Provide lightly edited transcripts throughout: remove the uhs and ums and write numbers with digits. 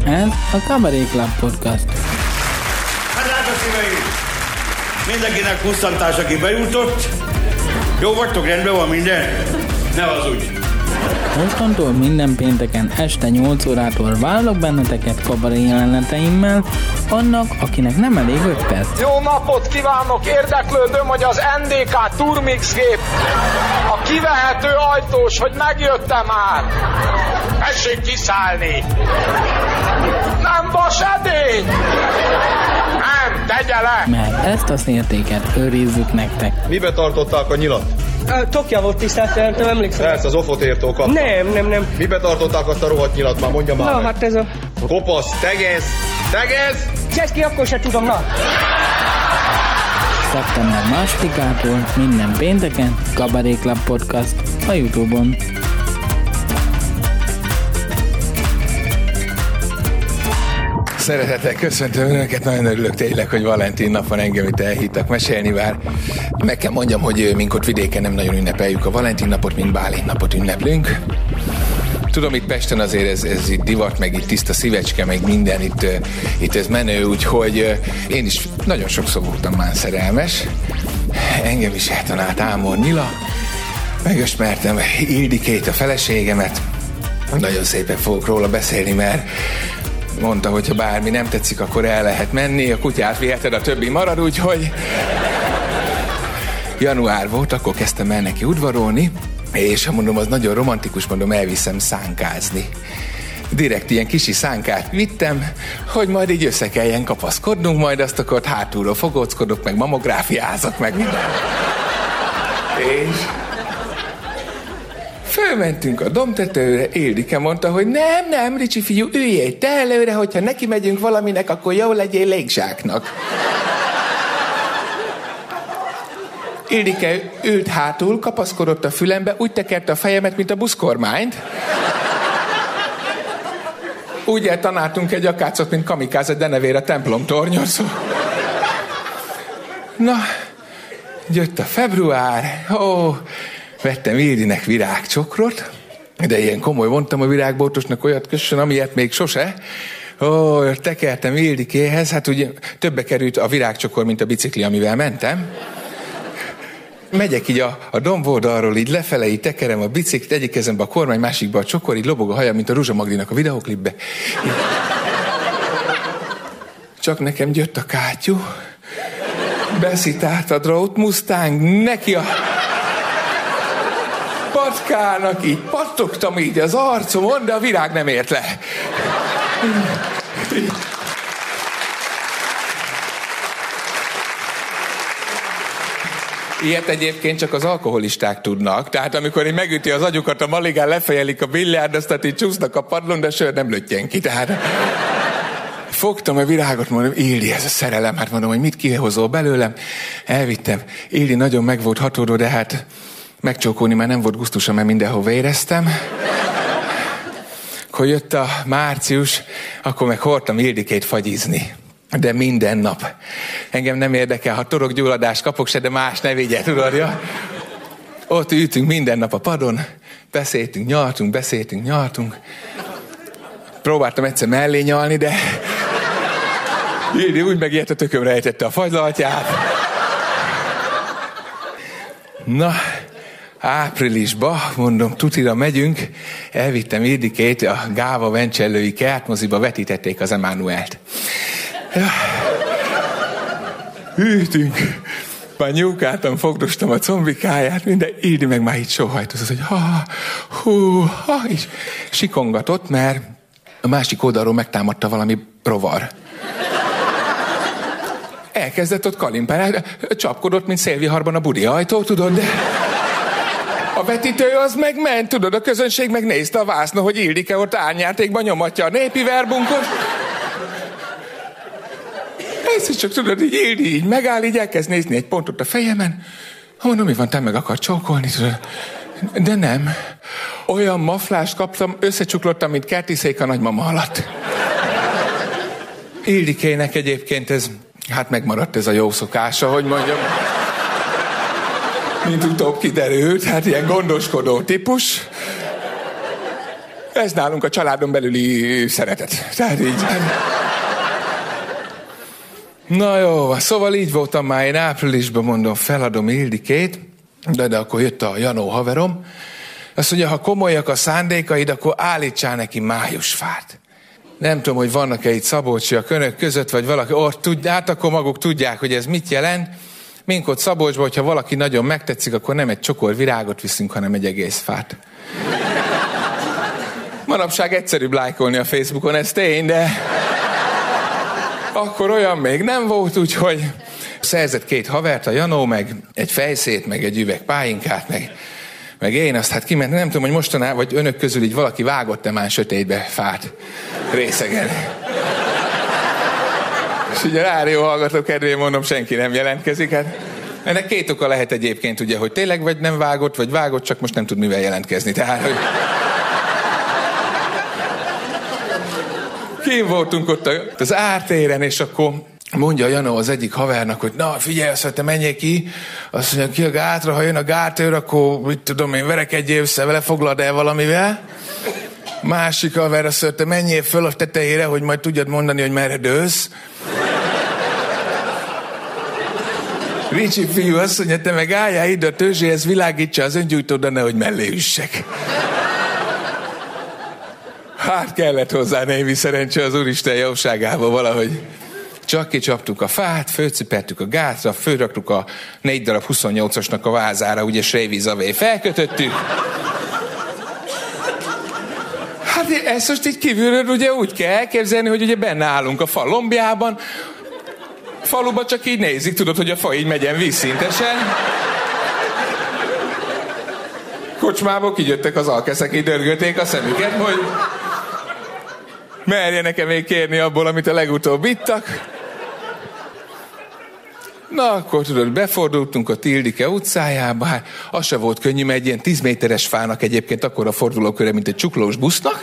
Ez a Kabaré Club Podcast. Hát drága szíveim! Mindenkinek pusztantás, aki bejutott. Jó vagytok, rendben van minden? Ne hazudj! Mostantól minden pénteken este 8 órától várlak benneteket kabaré jeleneteimmel, annak, akinek nem elég 5 perc. Jó napot kívánok! Érdeklődöm, hogy az NDK Turmix gép a kivehető ajtós, hogy megjöttem már! Tessék kiszállni! Nem vas edény! Nem, tegye le! Mert ezt a szértéket őrizzük nektek. Mibe tartották a nyilat? Tokja volt tisztelt, nem emlékszem. Persze, az ofotértól kapta. Nem. Mibe tartották azt a rohadt nyilat? Már mondja már Na, meg. hát ez a... Kopasz, tegez! Csesz ki, akkor se tudom, na. Szeptember 2-ától minden pénteken Kabaré Club Podcast a YouTube-on. Szeretettel köszöntöm Önöket, nagyon örülök tényleg, hogy Valentin nap van, engem itt elhívtak mesélni, bár meg kell mondjam, hogy mink ott vidéken nem nagyon ünnepeljük a Valentin napot, mint Bálint napot ünneplünk. Tudom, itt Pesten azért ez itt divat, meg itt tiszta szívecske, meg minden, itt ez menő, úgyhogy én is nagyon sokszor voltam már szerelmes. Engem is eltalált Ámor Nila, megismertem Ildikét, a feleségemet. Nagyon szépen fogok róla beszélni, mert mondta, hogy ha bármi nem tetszik, akkor el lehet menni, a kutyát viheted, a többi marad, úgyhogy január volt, akkor kezdtem el neki udvarolni, és mondom, az nagyon romantikus, mondom, elviszem szánkázni. Direkt ilyen kisi szánkát vittem, hogy majd így össze kelljen kapaszkodnunk, majd azt akkor hátulról fogóckodok, meg mamográfiázok, meg minden. És fölmentünk a dombtetőre, Ildike mondta, hogy nem, Ricsi fiú, üljél te előre, hogyha neki megyünk valaminek, akkor jól legyél légzsáknak. Ildike ült hátul, kapaszkodott a fülembe, úgy tekerte a fejemet, mint a buszkormányt. Úgy eltanáltunk egy akácot, mint Kamikáze Denevér a templom tornyot. Na, jött a február, vettem Ildinek virágcsokrot, de ilyen komoly, mondtam a virágboltosnak, olyat kössön, amilyet még sose. Tekertem Ildikéhez, hát ugye többe került a virágcsokor, mint a bicikli, amivel mentem. Megyek így a domboldalról, így lefele, így tekerem a biciklit, egyik kezembe a kormány, másikba a csokor, így lobog a haja, mint a Ruzsa Magdinak a videóklipbe. Csak nekem jött a kátyú, beszitált a Drought Mustang, neki a patkának, így pattogtam így az arcomon, de a virág nem ért le. Ilyet egyébként csak az alkoholisták tudnak, tehát amikor így megüti az agyukat, a maligán lefejelik a billiárdoztat, így csúsznak a padlón, de sör nem löttyen ki, tehát fogtam a virágot, mondom, Ildi, ez a szerelem, hát mondom, hogy mit kihozol belőlem, elvittem, Ildi nagyon meg volt hatódó, de hát megcsókolni már nem volt gusztusa, mert mindenhova éreztem. Akkor jött a március, akkor meg hordtam Ildikét fagyizni. De minden nap. Engem nem érdekel, ha torokgyulladást kapok se, de más ne vigye, tudod, ja? Ott ültünk minden nap a padon, beszéltünk, nyaltunk. Próbáltam egyszer mellé nyalni, de Ildi úgy megijedt, a tökömre ejtette a fagylaltját. Na, áprilisba, mondom, tutira megyünk, elvittem Ildikét, a Gáva Vencsellői kertmoziba vetítették az Emánuelt. Ültünk, már nyúkáltam, fogdostam a combikáját, minden Ildi meg már így sóhajtozott, hogy és sikongatott, mert a másik oldalról megtámadta valami rovar. Elkezdett ott kalimpálni, csapkodott, mint szélviharban a budi ajtó, tudod, de a vetítő az meg ment, tudod, a közönség meg nézte a vásznon, hogy Ildike ott árnyátékban nyomatja a népi verbunkot. Ez csak tudod, így Ildi így megáll, így elkezd nézni egy pontot a fejemen. Mondom, mi van, te meg akar csókolni, tudod? De nem. Olyan maflást kaptam, összecsuklottam, mint kertiszék a nagymama alatt. Ildikének egyébként ez, hát megmaradt ez a jó szokása, hogy mondjam. Mint utóbb kiderült, hát ilyen gondoskodó típus. Ez nálunk a családon belüli szeretet. Tehát így. Na jó, szóval így voltam már, én áprilisban mondom, feladom Ildikét, de akkor jött a Janó haverom. Azt mondja, ha komolyak a szándékaid, akkor állítsál neki májusfát. Nem tudom, hogy vannak-e itt szabolcsiak önök között, vagy valaki ott hát akkor maguk tudják, hogy ez mit jelent. Mink ott Szabolcsban, hogyha valaki nagyon megtetszik, akkor nem egy csokor virágot viszünk, hanem egy egész fát. Manapság egyszerűbb lájkolni a Facebookon, ez tény, de akkor olyan még nem volt, úgyhogy szerzett 2 havert, a Janó, meg egy fejszét, meg egy üveg pálinkát, meg én azt hát kiment, nem tudom, hogy mostanában, vagy önök közül így valaki vágott-e már sötétbe fát részegen. És ugye rádió hallgató kedvéért mondom, senki nem jelentkezik. Hát ennek 2 oka lehet egyébként, ugye, hogy tényleg vagy nem vágott, vagy vágott, csak most nem tud mivel jelentkezni. Tehát, hogy... Kim voltunk ott az ártéren, és akkor mondja Janó az egyik havernak, hogy na figyelj, azt mondja, te menjél ki, azt mondja, ki a gátra, ha jön a gátőr, akkor mit tudom én, verekedjél össze vele, foglald el valamivel. Másik haver azt mondja, te menjél föl a tetejére, hogy majd tudjad mondani, hogy merre dőlsz. Ricsi fiú azt mondja, te meg álljál ide a tőzséhez, világítsa az öngyújtó, de nehogy mellé üssek. Hát kellett hozzá némi szerencse az Úristen jóságába valahogy. Csak kicsaptuk a fát, fölcipertük a gátra, fölraktuk a 4 darab 28-asnak a vázára, ugye srévíz alé felkötöttük. Hát ezt most így kívülről ugye úgy kell elképzelni, hogy ugye benne állunk a fa lombjában, faluba csak így nézik, tudod, hogy a fa így megyen vízszintesen. Kocsmából kigyöttek az alkeszek, így dörgölték a szemüket, hogy merjenek-e még kérni abból, amit a legutóbb ittak. Na, akkor tudod, befordultunk a Tildike utcájába, hát az se volt könnyű, mert egy ilyen 10 méteres fának egyébként akkora fordulóköre, mint egy csuklós busznak.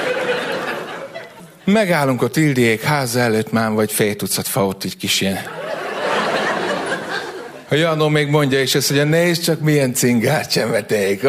Megállunk a Tildiék háza előtt, már vagy fél tucat fa ott így kis ilyen. A Janó még mondja is ezt, hogy a nézd csak milyen cingát csemeték.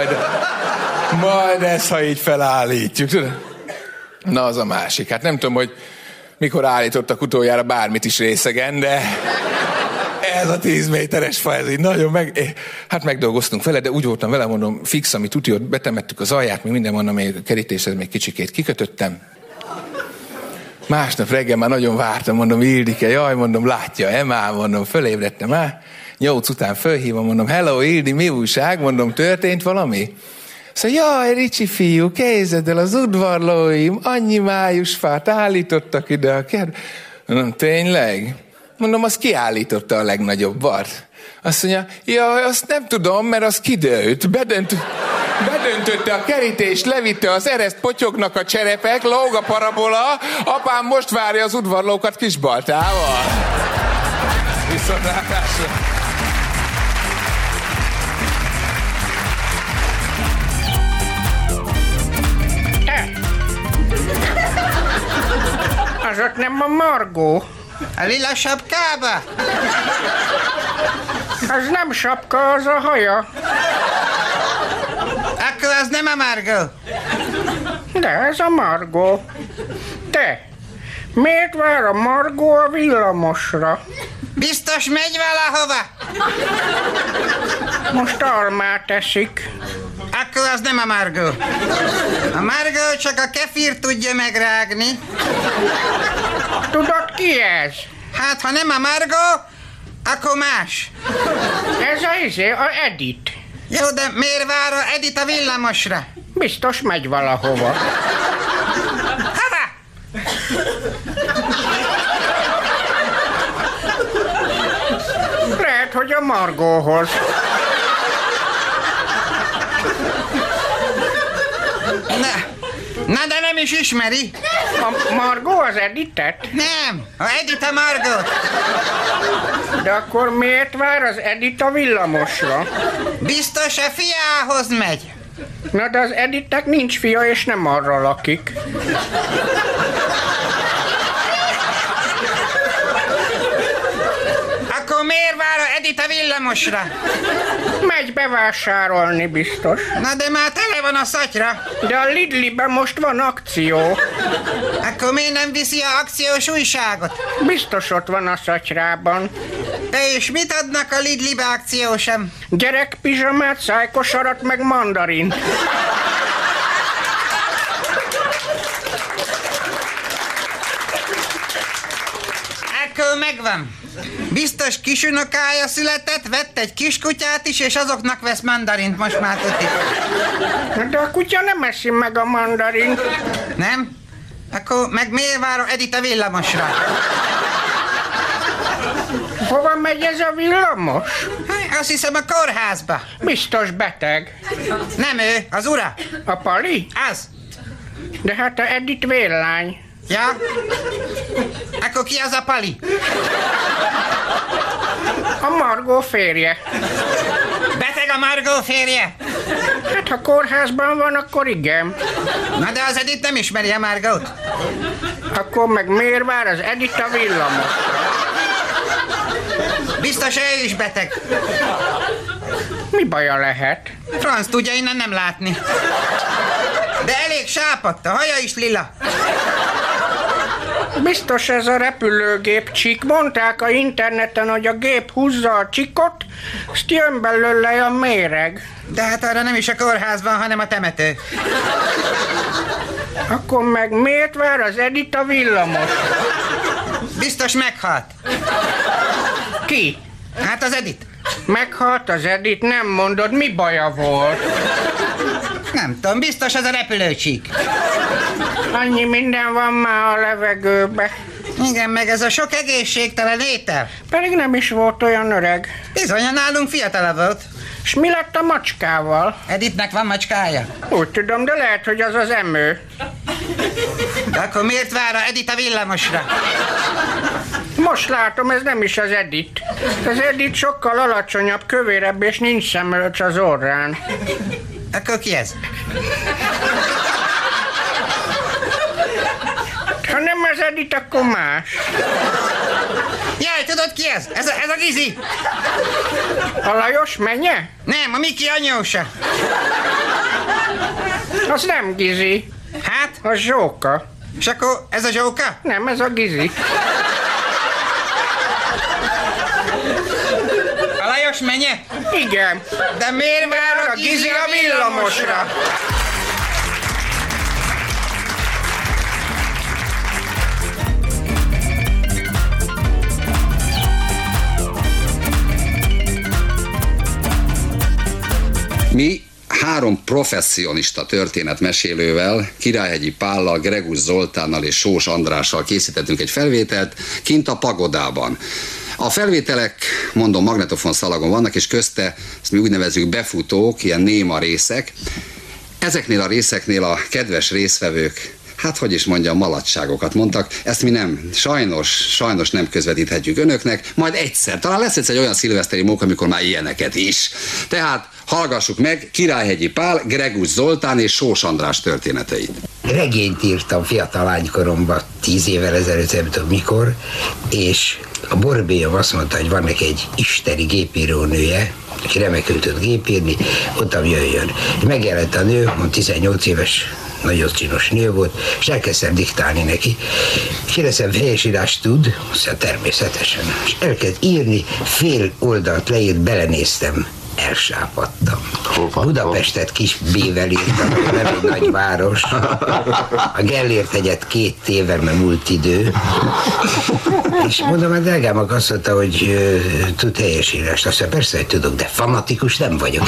Majd ezt, ha így felállítjuk. Na, az a másik. Hát nem tudom, hogy mikor állítottak utoljára bármit is részegen, de ez a 10 méteres fa, ez így nagyon hát megdolgoztunk vele, de úgy voltam vele, mondom, fix, ami tuti, ott betemettük az alját, még minden mondom, még a kerítéshez még kicsikét kikötöttem. Másnap reggel már nagyon vártam, mondom, Ildike, jaj, mondom, látja-e már, mondom, fölébredtem már. 8 után fölhívom, mondom, hello, Ildi, mi újság? Mondom, történt valami? Szóval, jaj, Ricsi fiú, képzeld el, az udvarlóim annyi májusfát állítottak ide a kert. Mondom, tényleg? Mondom, az kiállította a legnagyobbat. Azt mondja, jaj, azt nem tudom, mert az kidőlt. Bedöntötte a kerítést, levitte az ereszt, potyognak a cserepek, lóg a parabola, apám most várja az udvarlókat Kisbaltával. Viszontlátásra. Az ott nem a Margó. A lila sapkába? Az nem sapka, az a haja. Akkor az nem a Margó. De ez a Margó. Te, miért vár a Margó a villamosra? Biztos megy valahova? Most almát eszik. Akkor az nem a Margó. A Margó csak a kefir tudja megrágni. Tudod, ki ez? Hát, ha nem a Margó, akkor más. Ez a Edith. Jó, de miért vár a Edith a villamosra? Biztos megy valahova. Hova? Lehet, hogy a Margóhoz. Na, de nem is ismeri. A Margó az Edithet? Nem, a Edith a Margót. De akkor miért vár az Edith a villamosra? Biztos a fiához megy. Na, de az Edithnek nincs fia, és nem arra lakik. Akkor miért vár a Edith a villamosra. Megy bevásárolni biztos. Na de már tele van a szatyra. De a Lidliben most van akció. Akkor miért nem viszi a akciós újságot? Biztos ott van a szatyrában. És mit adnak a Lidlibe akciósem? Gyerekpizsamát, szájkosarat meg mandarint. Akkor megvan. Biztos kisunokája született, vett egy kiskutyát is, és azoknak vesz mandarint, most már tudjuk. De a kutya nem eszi meg a mandarint. Nem? Akkor meg miért várom Edith a villamosra? Hova megy ez a villamos? Azt hiszem a kórházba. Biztos beteg. Nem ő, az ura. A Pali? Az. De hát a Edith vérlány. Ja? Akkor ki az a Pali? A Margó férje. Beteg a Margó férje? Hát ha kórházban van, akkor igen. Na de az Edith nem ismeri a Margót. Akkor meg miért vár az Edith a villamosra? Biztos ő is beteg. Mi baja lehet? Franc tudja innen nem látni. De elég sápadt, a haja is lila. Biztos ez a repülőgép csík. Mondták a interneten, hogy a gép húzza a csikot, azt jön belőle a méreg. De hát arra nem is a kórházban, hanem a temető. Akkor meg miért vár az Edith a villamos? Biztos meghalt. Ki? Hát az Edith. Meghalt az Edith, nem mondod, mi baja volt? Nem tudom, biztos az a repülőcsík. Annyi minden van már a levegőbe. Igen, meg ez a sok egészségtelen étel. Pedig nem is volt olyan öreg. Bizony, nálunk fiatalabb volt. És mi lett a macskával? Edithnek van macskája. Úgy tudom, de lehet, hogy az az emő. De akkor miért vár a Edith a villamosra? Most látom, ez nem is az Edith. Az Edith sokkal alacsonyabb, kövérebb, és nincs szemölcs az orrán. Akkor ki ez? Ha nem az Edith, akkor más. Jaj, tudod ki ez? Ez a Gizi. A Lajos menye? Nem, a Miki anyósa. Az nem Gizi. Hát? Az Zsóka. És akkor ez a Zsóka? Nem, ez a Gizi. A Lajos menye? Igen. De miért vár A Gizi a villamosra. Mi 3 professzionista történetmesélővel, Királyhegyi Pállal, Gregusz Zoltánnal és Sós Andrással készítettünk egy felvételt kint a pagodában. A felvételek, mondom, magnetofon szalagon vannak, és közte, ezt mi úgy nevezzük befutók, ilyen néma részek. Ezeknél a részeknél a kedves résztvevők, hát hogy is mondjam, maladságokat mondtak, ezt mi nem, sajnos nem közvetíthetjük önöknek, majd egyszer, talán lesz egy olyan szilveszteri móka, amikor már ilyeneket is. Tehát hallgassuk meg Királyhegyi Pál, Gregusz Zoltán és Sós András történeteit. Regényt írtam fiatal lánykoromban, 10 évvel ezelőtt, nem tudom mikor, és a Borbélyom azt mondta, hogy van neki egy isteni gépírónője, aki remekül tud gépírni, ottam jöjjön. Megjelent a nő, 18 éves, nagyon csinos nő volt, és elkezdtem diktálni neki. Kérdeztem, helyesírást tud? Azt mondja, természetesen. És elkezd írni, fél oldalt leírt, belenéztem, elsápadtam. Budapestet kis B-vel írtam, nem egy nagy város. A Gellért hegyet 2 tével, mert múlt idő. És mondom, a drágám azt mondta, hogy tud helyesírást. Azt mondja, persze, hogy tudok, de fanatikus nem vagyok.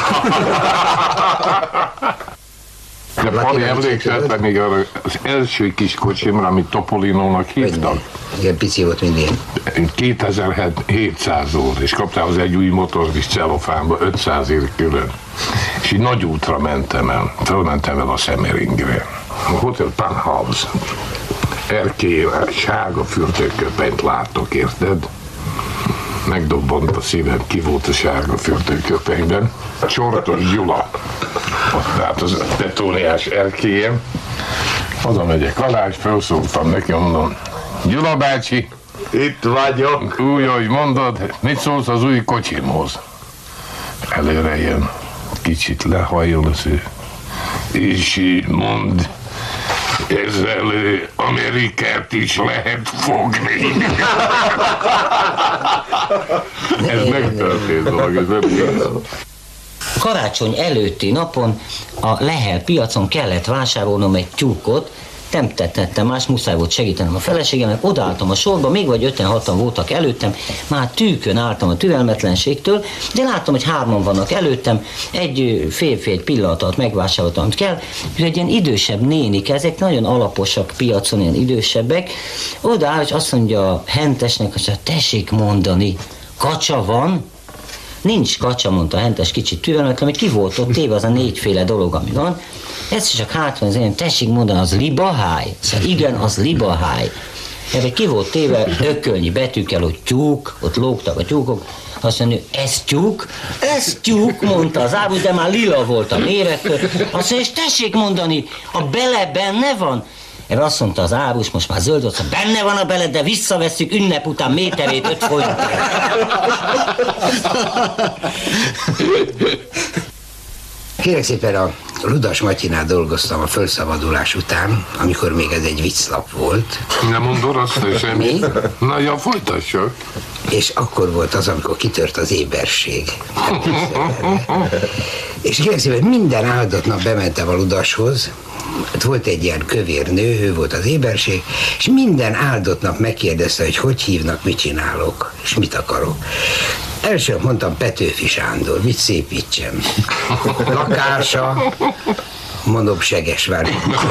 De Pali, emlékszel még arra az első kis kocsimra, amit Topolinónak hívtak? Igen, pici volt mindig. 2700 volt, és kaptál az egy új motort is celofánba, 500 ér külön. És így nagy útra mentem el, fölmentem el a Szemeringre. A Hotel Panhouse erkélyével sárga fürdőköpenyt látok, érted? Megdobbant a szívem, ki volt a sárga fürdőköpenyben. Csortos Gyula. Ott állt az betóniás erkélyem. Oda megyek alá, és felszóltam neki, mondom, Gyula bácsi, Itt vagyok. Úgy, ahogy mondod, mit szólsz az új kocsimhoz? Előre jön, kicsit lehajol az ő. És mond, ezzel Amerikát is lehet fogni. Ez megtörtént dolog, ez nem igaz. Karácsony előtti napon a Lehel piacon kellett vásárolnom egy tyúkot, nem tettem más, muszáj volt segítenem a feleségemnek, odaálltam a sorba, még vagy 5-6-an voltak előttem, már tűkön álltam a türelmetlenségtől, de láttam, hogy 3-an vannak előttem, egy férfi egy pillanat alatt megvásároltam, amit kell, és egy ilyen idősebb nénik, ezek nagyon alaposak piacon, ilyen idősebbek, odaáll, és azt mondja a hentesnek, hogy tessék mondani, kacsa van? Nincs kacsa, mondta a hentes kicsit türelmetlen, hogy ki volt ott téve az a 4 dolog, ami van. Ez csak hátra az én, tessék mondani, az libaháj? Szóval igen, az libaháj. Ebben ki volt téve ökölnyi betűkkel, hogy tyúk, ott lógtak a tyúkok. Azt mondja, ez tyúk, mondta az árus, de már lila volt a mérettől. Azt mondja, és tessék mondani, a bele benne van? Ebben azt mondta az árus, most már zöld volt, benne van a bele, de visszavesszük ünnep után méterét 5 forintért. Kérlek szépen, a Ludas Matyinál dolgoztam a fölszabadulás után, amikor még ez egy vicclap volt. Nem mondod azt semmi? Mi? Na, ja, folytassak. És akkor volt az, amikor kitört az éberség. És kérlek szépen, minden áldott nap bementem a Ludashoz, ott volt egy ilyen kövér nő, ő volt az éberség, és minden áldott nap megkérdezte, hogy hívnak, mit csinálok, és mit akarok. Első mondtam Petőfi Sándor, mit szépítsem. Lakása, mondom Segesvár.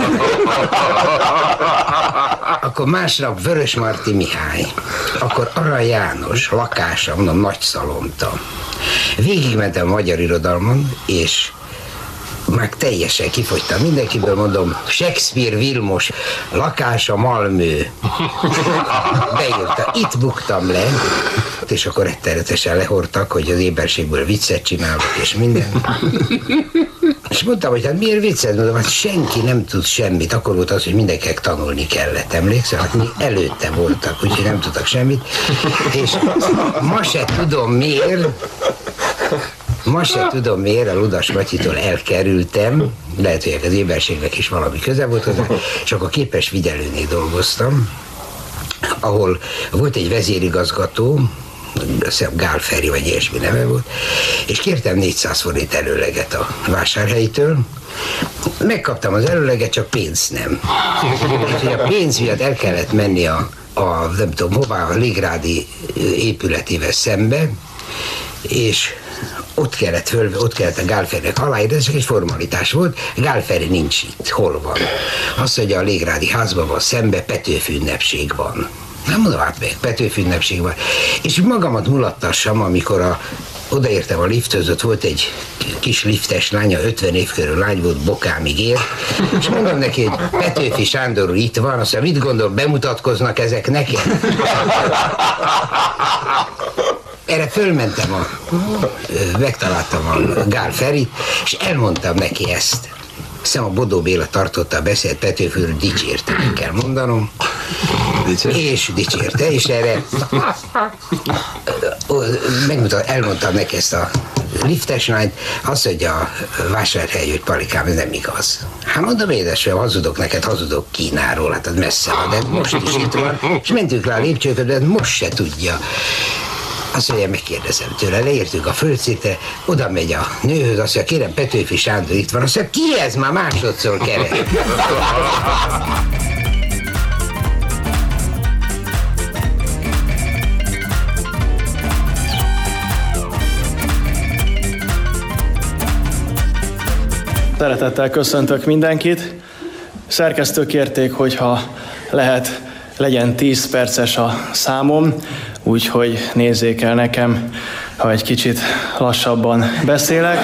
Akkor másnap Vörösmarty Mihály. Akkor Arany János, lakása, mondom Nagyszalonta. Végigmentem a magyar irodalmon, és már teljesen kifogytam mindenkiből, mondom, Shakespeare Vilmos, lakása Malmö. Beírta, itt buktam le, és akkor rettenetesen lehortak, hogy az éberségből viccet csinálok, és minden. És mondtam, hogy hát miért viccet? Mondom, hát senki nem tud semmit. Akkor volt az, hogy mindenkinek tanulni kellett, emlékszel? Hát mi előtte voltak, úgyhogy nem tudtak semmit. És ma se tudom miért, a Ludas Matyitól elkerültem, lehet, hogy az éberségnek is valami köze volt hozzá, és akkor képes figyelőnél dolgoztam, ahol volt egy vezérigazgató, azt hiszem Gál Feri vagy ilyesmi neve volt, és kértem 400 forint előleget a vásárhelytől. Megkaptam az előleget, csak pénzt nem. Úgyhogy a pénz miatt el kellett menni a nem tudom hová, a Légrádi épületével szembe, és ott kellett a Gál Ferinek aláírni, ez csak egy formalitás volt, Gál Feri nincs itt, hol van? Azt mondja, a Légrádi házban van szembe, Petőfi ünnepség van. Nem mondom át meg, Petőfi ünnepség van. És magamat mulattassam, amikor odaértem a lifthöz, ott volt egy kis liftes lánya, 50 év körül lány volt, bokámig ért, és mondom neki, hogy Petőfi Sándor úr itt van, azt mondja, mit gondol, bemutatkoznak ezek nekem? Erre fölmentem, megtaláltam a Gál Ferit, és elmondtam neki ezt. Hiszem a Bodó Béla tartotta a beszélt, Petőfiről dicsérte, kell mondanom. És dicsérte, és erre elmondtam neki ezt a liftes lányt, azt mondja a vásárhely, hogy Palikám, ez nem igaz. Hát mondom, édesem, hazudok neked, hazudok Kínáról, hát az messze van, de most is itt van, és mentünk le a lépcsőköt, de most se tudja. Azt mondja, megkérdezem tőle, leértünk a földszintre, oda megy a nőhöz, azt mondja, kérem, Petőfi Sándor itt van, azt mondja, ki ez, már másodszor keres? Szeretettel köszöntök mindenkit. Szerkesztők kérték, hogyha lehet, legyen 10 perces a számom, úgyhogy nézzék el nekem, ha egy kicsit lassabban beszélek.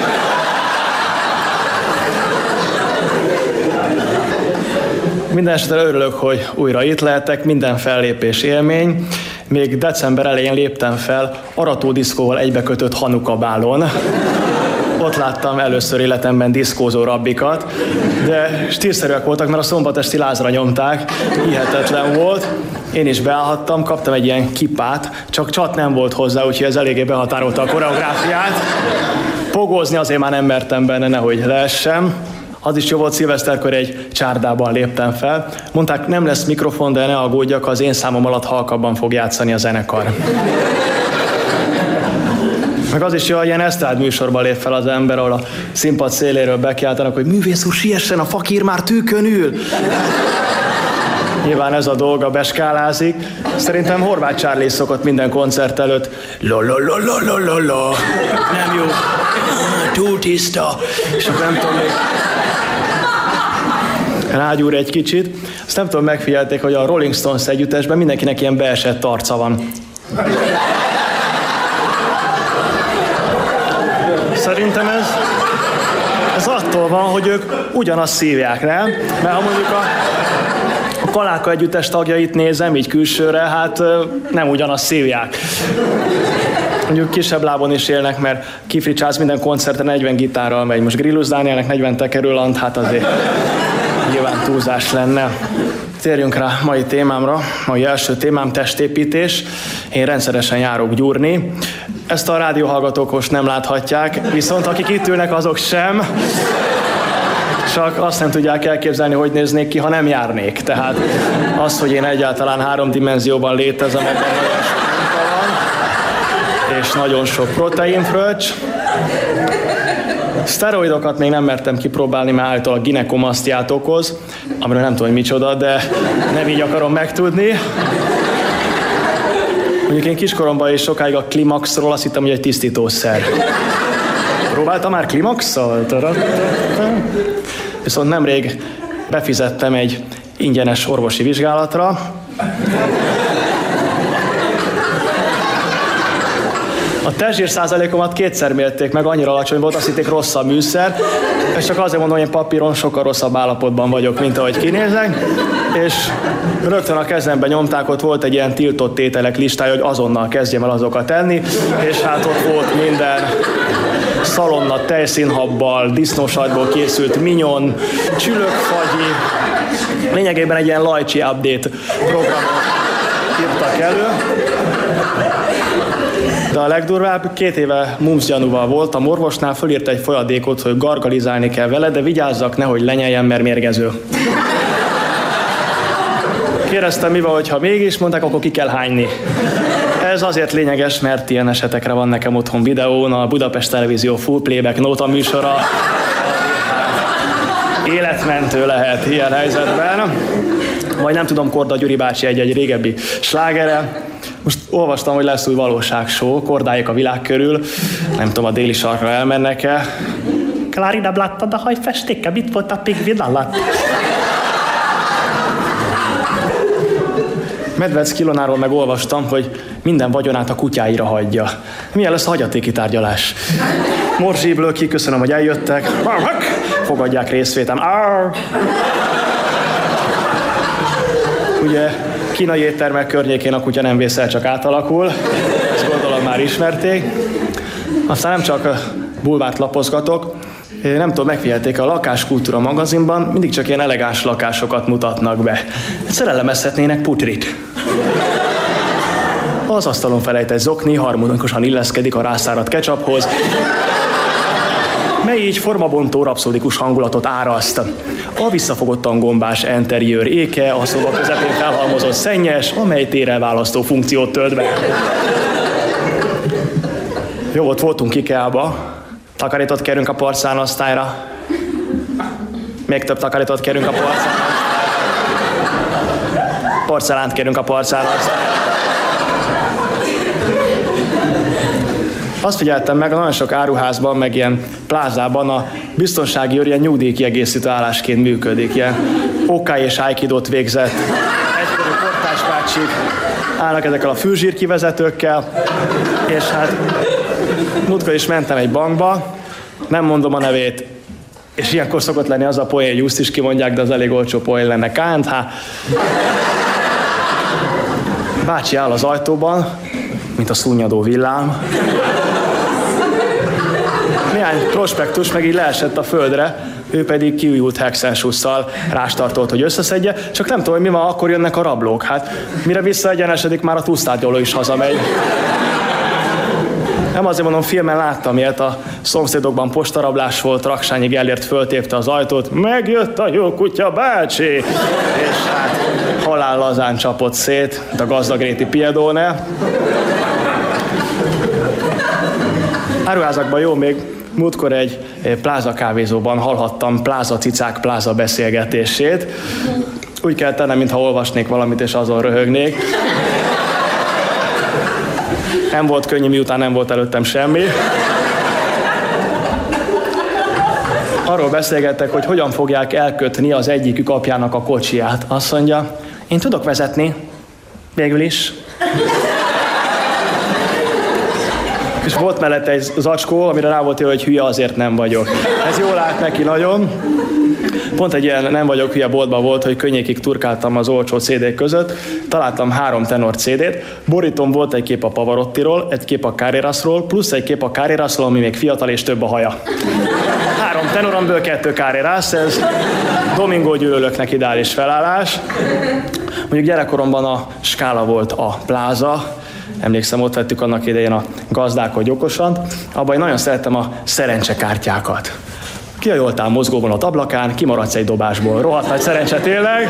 Mindenesetre örülök, hogy újra itt lehetek, minden fellépés élmény. Még december elején léptem fel Aratódiszkóval egybekötött Hanuka bálon. ott láttam először életemben diszkózó rabbikat, de stílszerűek voltak, mert a szombatesti lázra nyomták, hihetetlen volt. Én is beállhattam, kaptam egy ilyen kipát, csak csat nem volt hozzá, úgyhogy ez eléggé behatárolta a koreográfiát. Pogózni azért már nem mertem benne, nehogy leessem. Az is jó volt, szilveszterkor egy csárdában léptem fel. Mondták, nem lesz mikrofon, de ne aggódjak, az én számom alatt halkabban fog játszani a zenekar. Meg az is jó, hogy ilyen esztrád műsorban lép fel az ember, ahol a színpad széléről bekiáltanak, hogy művész úr, siessen, a fakír már tűkön ül. Nyilván ez a dolga, beskálázik. Szerintem Horváth Charlie szokott minden koncert előtt la. Nem jó. Túl tiszta. És akkor nem tudom még rágyúr egy kicsit. Azt nem tudom, megfigyelték, hogy a Rolling Stones együttesben mindenkinek ilyen beesett arca van. Szerintem ez attól van, hogy ők ugyanazt szívják, nem? Mert ha mondjuk a Kaláka együttes tagjait nézem, így külsőre, hát nem ugyanazt szívják. Mondjuk kisebb lábon is élnek, mert Keith Richards minden koncerten 40 gitárral megy. Most Grillus Dánielnek 40 tekerőlant, hát azért nyilván túlzás lenne. Térjünk rá mai témámra. Mai első témám testépítés. Én rendszeresen járok gyúrni. Ezt a rádióhallgatók most nem láthatják, viszont akik itt ülnek, azok sem. Csak azt nem tudják elképzelni, hogy néznék ki, ha nem járnék. Tehát az, hogy én egyáltalán 3 dimenzióban létezem, abban nagyon sok munka van, és nagyon sok proteinfröccs. Szteroidokat még nem mertem kipróbálni, mert állítólag ginekomasztiát okoz, amiről nem tudom, hogy micsoda, de nem így akarom megtudni. Mondjuk én kiskoromban is sokáig a Klimaxról azt hittem, hogy egy tisztítószer. Próbáltam már Klimaxszal? Viszont nemrég befizettem egy ingyenes orvosi vizsgálatra. A testzsír százalékomat 2-szer mérték meg, annyira alacsony volt, azt hitték rossz a műszer, és csak azért mondom, hogy én papíron sokkal rosszabb állapotban vagyok, mint ahogy kinézek, és rögtön a kezembe nyomták, ott volt egy ilyen tiltott ételek listája, hogy azonnal kezdjem el azokat enni, és hát ott volt minden szalonna tejszínhabbal, disznósajtból készült mignon, csülökfagyi, lényegében egy ilyen lajcsi update programot írtak elő. De a legdurvább, 2 éve mumps gyanúval voltam orvosnál, fölírt egy folyadékot, hogy gargalizálni kell vele, de vigyázzak, nehogy lenyeljen, mert mérgező. Kérdeztem, mi van, hogyha mégis, mondták, akkor ki kell hányni. Ez azért lényeges, mert ilyen esetekre van nekem otthon videón, a Budapest Televízió Full Playback Nóta műsora. Életmentő lehet ilyen helyzetben. Vagy nem tudom, Korda Gyuri bácsi egy régebbi slágere. Most olvastam, hogy lesz új valóságshow, kordáik a világ körül. Nem tudom, a déli sarkra elmennek-e. Clarida láttad a hajfestéke, mit volt a pingvin alatt? Medvec Kilonáról meg olvastam, hogy minden vagyonát a kutyáira hagyja. Milyen lesz a hagyatéki tárgyalás? Morzsiblől kiköszönöm, hogy eljöttek. Fogadják részvétem. Ugye kínai éttermek környékén a kutya nem vészel, csak átalakul. Ezt gondolom már ismerték. Aztán nem csak bulvárt lapozgatok. Nem tudom, megfigyelték, a Lakáskultúra magazinban mindig csak ilyen elegáns lakásokat mutatnak be. Szerelemezhetnének putrit. Az asztalon felejt egy zokni, harmonikusan illeszkedik a rászáradt ketchuphoz, mely így formabontó rapszódikus hangulatot áraszt. A visszafogottan gombás interiőr éke a szoba közepén felhalmozott szennyes, amely térelválasztó funkciót tölt be. Jó, ott voltunk IKEA-ba. Takarított kérünk a porcelánasztályra. Még több takarított kérünk a porcelánasztályra. Porcelánt kérünk a porcelánasztályra. Azt figyeltem meg, nagyon sok áruházban, meg ilyen plázában a biztonsági őr ilyen nyugdíjkiegészítő állásként működik. Ilyen OK és Aikidót végzett egykori portásbácsik állnak ezekkel a fűzsírkivezetőkkel, és hát múltkor is mentem egy bankba, nem mondom a nevét, és ilyenkor szokott lenni az a poén, hogy just is kimondják, de az elég olcsó poén lenne. KNH. Bácsi áll az ajtóban, mint a szunnyadó villám. néhány prospektus meg így leesett a földre, ő pedig kiújult hexensusszal rástartolt, hogy összeszedje, csak nem tudom, hogy mi van, akkor jönnek a rablók. Hát mire visszaegyenesedik, már a tusztárgyaló is hazamegy. Nem azért mondom, filmen láttam ilyet, a szomszédokban postarablás volt, Raksányi Gellért föltépte az ajtót, megjött a jó kutya bácsi, és hát halál lazán csapott szét, mint a gazdagréti Piedone. Áruházakban jó, még múltkor egy pláza kávézóban hallhattam pláza cicák pláza beszélgetését. Úgy kell tennem, mintha olvasnék valamit, és azon röhögnék. Nem volt könnyű, miután nem volt előttem semmi. Arról beszélgettek, hogy hogyan fogják elkötni az egyikük apjának a kocsiját. Azt mondja, én tudok vezetni. Végül is. És volt mellette egy zacskó, amire rá volt írva, hogy hülye, azért nem vagyok. Ez jól állt neki nagyon. Pont egy ilyen nem vagyok hülye boltban volt, hogy könnyékig turkáltam az olcsó CD-k között. Találtam 3 tenor CD-t. Borítón volt egy kép a Pavarottiról, egy kép a Carrerasról, plusz egy kép a Carrerasról, ami még fiatal és több a haja. 3 tenoramből 2 Carreras, ez Domingo gyűlölöknek ideális felállás. Mondjuk gyerekkoromban a Skála volt a pláza. Emlékszem, ott vettük annak idején a Gazdálkodj okosan. Abban én nagyon szerettem a szerencsekártyákat. Kiajoltál mozgóvonat ablakán, kimaradsz egy dobásból. Rohadt nagy szerencse tényleg.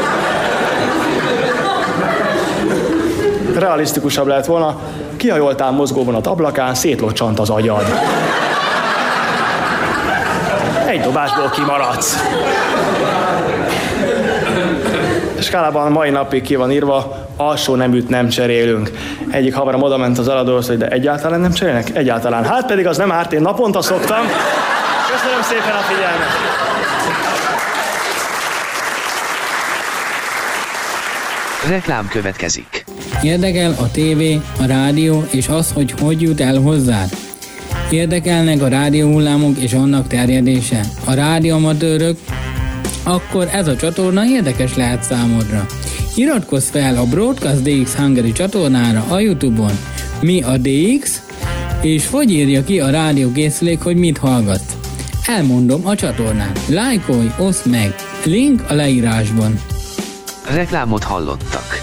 Realisztikusabb lehet volna. Kiajoltál mozgóvonat ablakán, szétlocsant az agyad. Egy dobásból kimaradsz. Skálában mai napig ki van írva, alsó neműt nem cserélünk. Egyik haverom oda ment az eladóhoz, hogy de egyáltalán nem cserélnek? Egyáltalán. Hát pedig az nem árt, én naponta szoktam. Köszönöm szépen a figyelmet! Reklám következik. Érdekel a tévé, a rádió és az, hogy jut el hozzád? Érdekelnek a rádióhullámok és annak terjedése? A rádióamatőrök? Akkor ez a csatorna érdekes lehet számodra. Iratkozz fel a Broadcast DX Hungary csatornára a YouTube-on. Mi a DX? És hogy írja ki a rádiókészülék, hogy mit hallgatsz? Elmondom a csatornán. Lájkolj, oszd meg. Link a leírásban. Reklámot hallottak.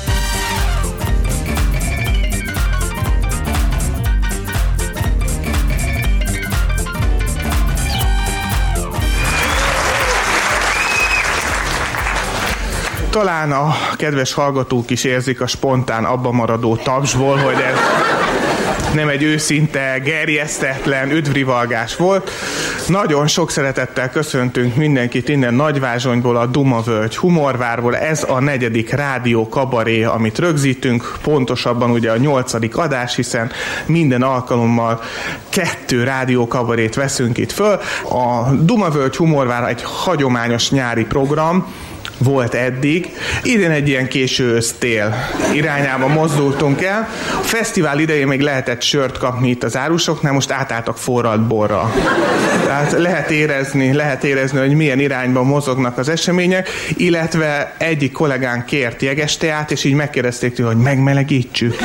Talán a kedves hallgatók is érzik a spontán abba maradó tapsból, hogy ez nem egy őszinte, gerjesztetlen üdvrivalgás volt. Nagyon sok szeretettel köszöntünk mindenkit innen Nagyvázsonyból, a Dumavölgy humorvárból. Ez a 4. rádió kabaré, amit rögzítünk, pontosabban ugye a 8. adás, hiszen minden alkalommal 2 rádió kabarét veszünk itt föl. A Dumavölgy humorvár egy hagyományos nyári program, volt eddig. Idén egy ilyen késő ősz-tél irányába mozdultunk el. A fesztivál idején még lehetett sört kapni itt az árusoknál, most átálltak forralt borra. Tehát lehet érezni, hogy milyen irányba mozognak az események, illetve egyik kollégánk kért jegesteát, és így megkérdezték tőle, hogy megmelegítsük.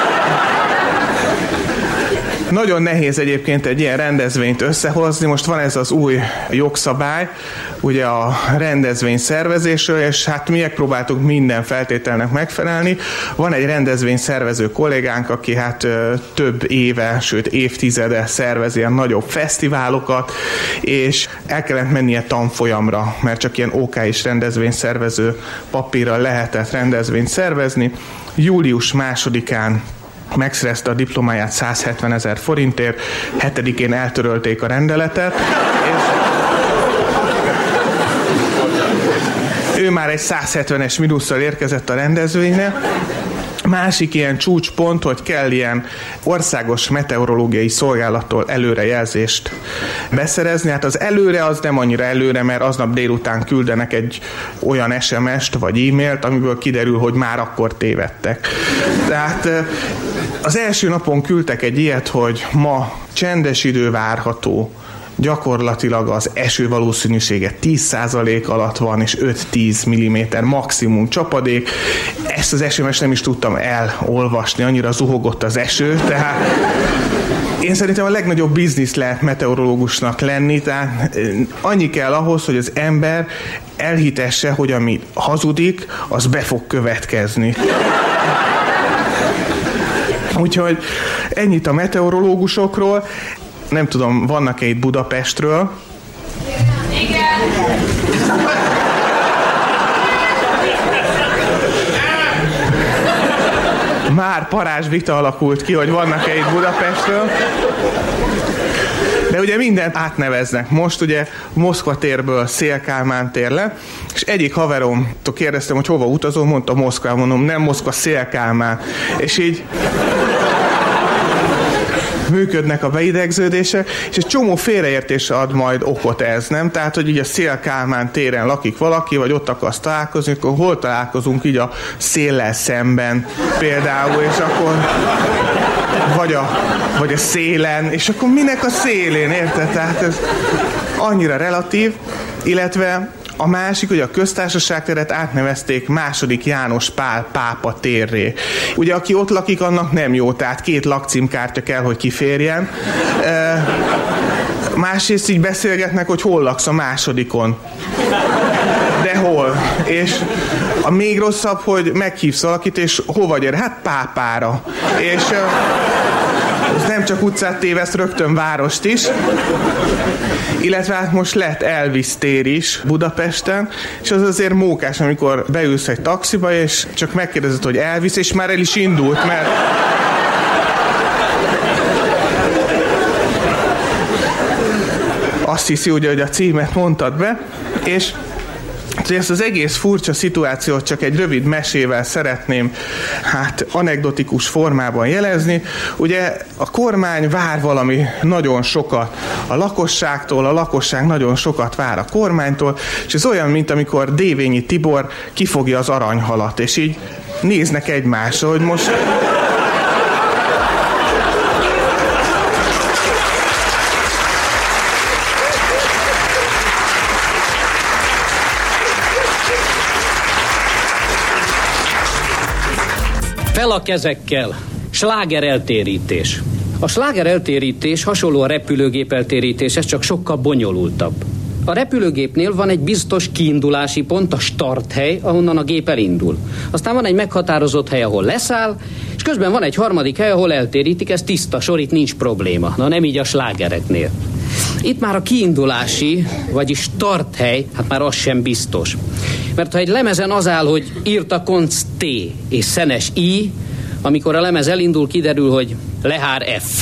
Nagyon nehéz egyébként egy ilyen rendezvényt összehozni. Most van ez az új jogszabály, ugye a rendezvény szervezésről, és hát mi megpróbáltuk minden feltételnek megfelelni. Van egy rendezvény szervező kollégánk, aki hát több éve, sőt évtizede szervez ilyen nagyobb fesztiválokat, és el kellett mennie tanfolyamra, mert csak ilyen OK-s rendezvény szervező papírral lehetett rendezvényt szervezni. Július 2-án megszerezte a diplomáját 170 000 forintért, 7-én eltörölték a rendeletet, és ő már egy 170-es minusszal érkezett a rendezvényre. Másik ilyen csúcspont, hogy kell ilyen országos meteorológiai szolgálattól előrejelzést beszerezni. Hát az előre az nem annyira előre, mert aznap délután küldenek egy olyan SMS-t vagy e-mailt, amiből kiderül, hogy már akkor tévedtek. Tehát az első napon küldtek egy ilyet, hogy ma csendes idő várható, gyakorlatilag az eső valószínűsége 10% alatt van, és 5-10 mm maximum csapadék. Ezt az SMS nem is tudtam elolvasni, annyira zuhogott az eső, tehát Én szerintem a legnagyobb biznisz lehet meteorológusnak lenni, tehát annyi kell ahhoz, hogy az ember elhitesse, hogy ami hazudik, az be fog következni. Úgyhogy ennyit a meteorológusokról. Nem tudom, vannak-e itt Budapestről? Igen. Már parázs vita alakult ki, hogy vannak-e itt Budapestről. De ugye mindent átneveznek. Most ugye Moszkva térből Széll-Kálmán tér le, és egyik haveromtól kérdeztem, hogy hova utazom, mondta Moszkva, mondom, nem Moszkva, Széll-Kálmán. És így működnek a beidegződések, és egy csomó félreértésre ad majd okot ez, nem? Tehát, hogy így a Széll-Kálmán téren lakik valaki, vagy ott akarsz találkozni, akkor hol találkozunk így a széllel szemben például, és akkor vagy a szélen, és akkor minek a szélén, érted? Tehát ez annyira relatív, illetve a másik, hogy a Köztársaságteret átnevezték II. János Pál pápa térré. Ugye, aki ott lakik, annak nem jó, tehát 2 lakcímkártya kell, hogy kiférjen. Másrészt így beszélgetnek, hogy hol laksz a másodikon. De hol? És a még rosszabb, hogy meghívsz valakit, és hova gyere? Hát Pápára. És ez nem csak utcát téveszt, rögtön várost is. Illetve hát most lett Elvis tér is Budapesten, és az azért mókás, amikor beülsz egy taxiba, és csak megkérdezed, hogy Elvis, és már el is indult, mert azt hiszi ugye, hogy a címet mondtad be, és ezt az egész furcsa szituációt csak egy rövid mesével szeretném anekdotikus formában jelezni. Ugye a kormány vár valami nagyon sokat a lakosságtól, a lakosság nagyon sokat vár a kormánytól, és ez olyan, mint amikor Dévényi Tibor kifogja az aranyhalat, és így néznek egymásra, hogy most fel a kezekkel. Sláger eltérítés. A sláger eltérítés hasonló a repülőgép eltérítéshez, csak sokkal bonyolultabb. A repülőgépnél van egy biztos kiindulási pont, a starthely, ahonnan a gép elindul. Aztán van egy meghatározott hely, ahol leszáll, és közben van egy harmadik hely, ahol eltérítik, ez tiszta sor, itt nincs probléma. Na nem így a slágereknél. Itt már a kiindulási, vagyis starthely, hát már az sem biztos. Mert ha egy lemezen az áll, hogy írta konc T és szenes I, amikor a lemez elindul, kiderül, hogy lehár F.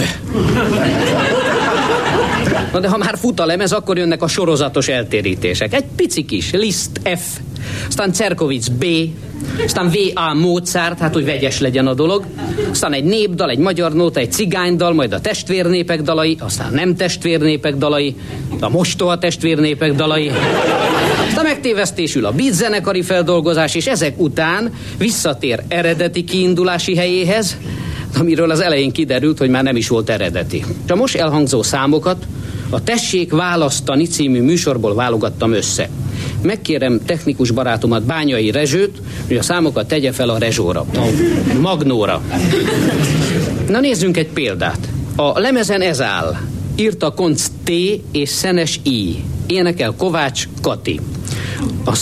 Na de ha már fut a lemez, akkor jönnek a sorozatos eltérítések. Egy pici kis Liszt F, aztán Cerkovics B, aztán V.A. Mozart, hát hogy vegyes legyen a dolog, aztán egy népdal, egy magyar nóta, egy cigánydal, majd a testvérnépek dalai, aztán nem testvérnépek dalai, a mostoha testvérnépek dalai, aztán megtévesztésül a Beat zenekari feldolgozás, és ezek után visszatér eredeti kiindulási helyéhez, amiről az elején kiderült, hogy már nem is volt eredeti. És a most elhangzó számokat a Tessék választani című műsorból válogattam össze. Megkérem technikus barátomat, Bányai Rezsőt, hogy a számokat tegye fel a Rezsóra, a Magnóra. Na nézzünk egy példát. A lemezen ez áll. Írta konc T és szenes I. Énekel Kovács Kati. A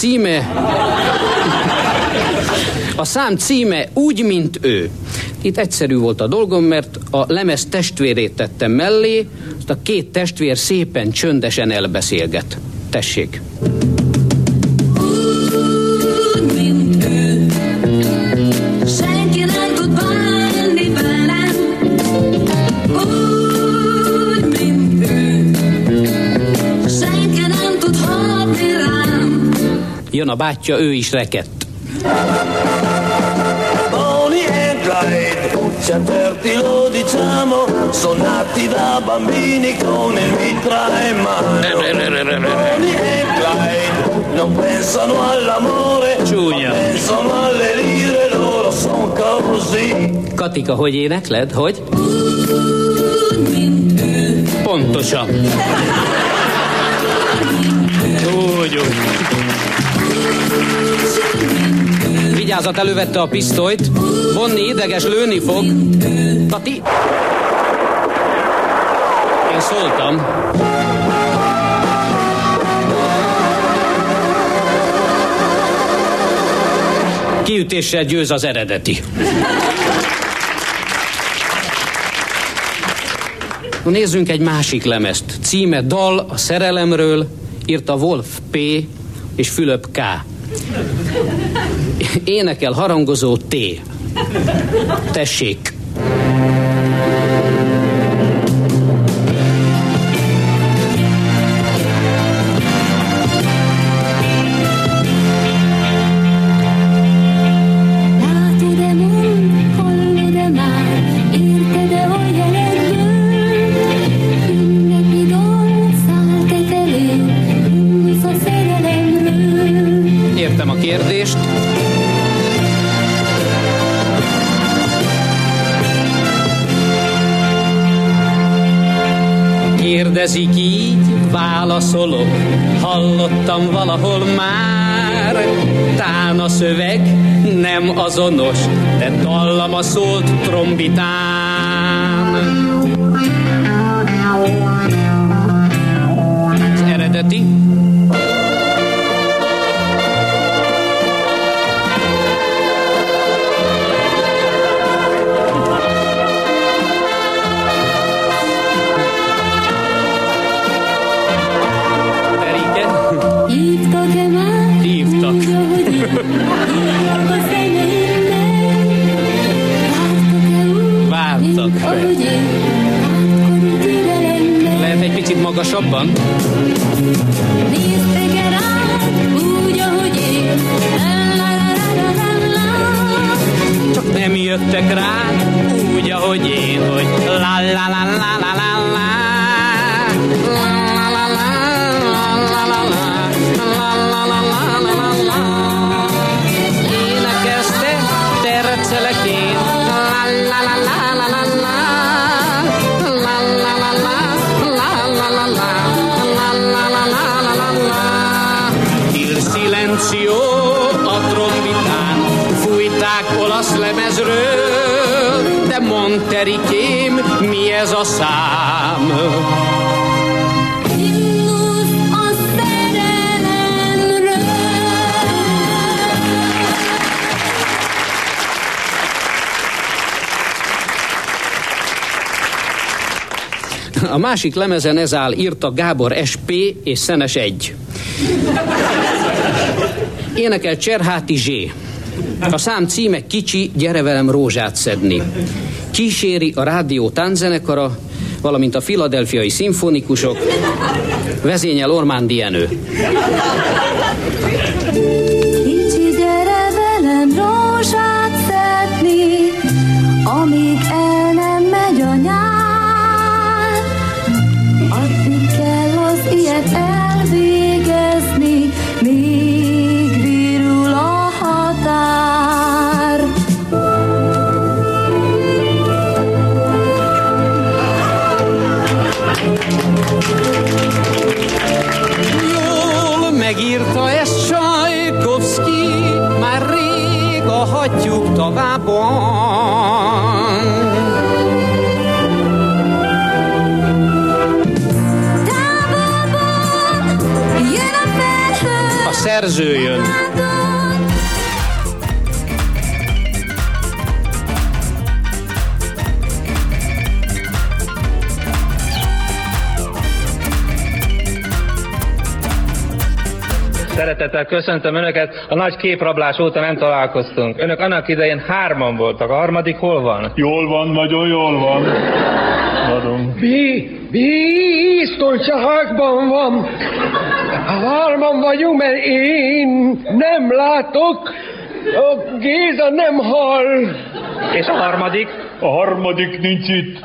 szám címe Úgy, mint ő. Itt egyszerű volt a dolgom, mert a lemez testvérét tettem mellé, azt a 2 testvér szépen csöndesen elbeszélget. Tessék! Úgy, mint ő, senki nem tud bánni velem. Úgy, mint ő, senki nem tud hatni rám. Jön a bátyja, ő is rekett. Certi lo diciamo, sono nati da bambini con il mitra in mano. Bonnie e Clyde non pensano all'amore, ma pensano alle lire, loro son così. Katika, hogy énekled? Hogy? Pontosan. Úgy. Vigyázat, elővette a pisztolyt. Bonni ideges, lőni fog. Kati? szóltam. Kiütéssel győz az eredeti. Nézzünk egy másik lemezt. Címe Dal a szerelemről, írta Wolf P. és Fülöp K. Énekel harangozó T. Tessék! Értem a kérdést. Kérdezik így, válaszolok, hallottam valahol már. Tán a szöveg nem azonos, de dallama szólt trombitán. Az eredeti. Hívtak. Vártak. Lehet egy picit magasabban? Csak nem jöttek rá, úgy, ahogy én, hogy la la la la la la la. Il silenzio a trombitán fújták olasz lemezről, de Monterikém, mi ez a szám? A másik lemezen ez áll, írta Gábor SP és Szenes 1. Énekel Cserháti Zsé. A szám címe Kicsi, gyere velem rózsát szedni. Kíséri a rádió tánczenekara, valamint a Philadelphiai szimfonikusok, vezényel Ormándi Jenő. Kicsi, gyere velem rózsát szedni, amíg el nem megy a nyár. Addig kell az ilyet elvégezni, míg virul a határ. Jól megírta ezt Csajkovszki, már rég a hattyúk tavában. A szerző jön. Szeretettel köszöntöm Önöket, a nagy képrablás óta nem találkoztunk. Önök annak idején 3-an voltak, a harmadik hol van? Jól van, nagyon jól van. Biztonságban van. 3-an vagyunk, mert én nem látok, a Géza nem hall. És a harmadik? A harmadik nincs itt.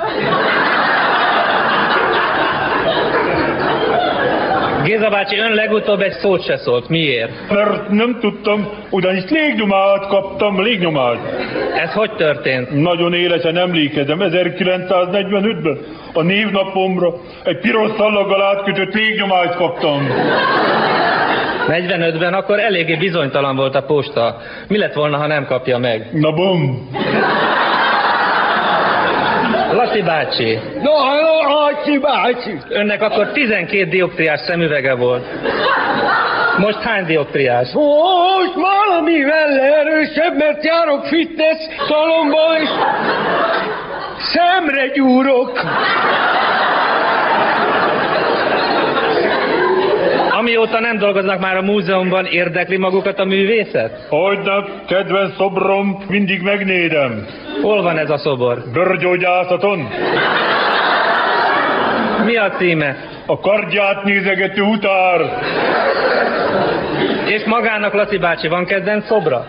Géza bácsi, ön legutóbb egy szót se szólt. Miért? Mert nem tudtam, ugyanis légnyomát kaptam, légnyomát. Ez hogy történt? Nagyon élesen emlékezem, 1945-ben a névnapomra egy piros szallaggal átkötött légnyomát kaptam. 45-ben akkor eléggé bizonytalan volt a posta. Mi lett volna, ha nem kapja meg? Na bum! Laci bácsi. No, Laci bácsi. Önnek akkor 12 dioptriás szemüvege volt. Most hány dioptriás? Most valamivel erősebb, mert járok fitness szalomba, és szemre gyúrok. Amióta nem dolgoznak már a múzeumban, érdekli magukat a művészet? Hogyne, kedvenc szobrom, mindig megnézem. Hol van ez a szobor? Bőrgyógyászaton. Mi a címe? A kardját nézegető utár. És magának, Laci bácsi, van kedvenc szobra?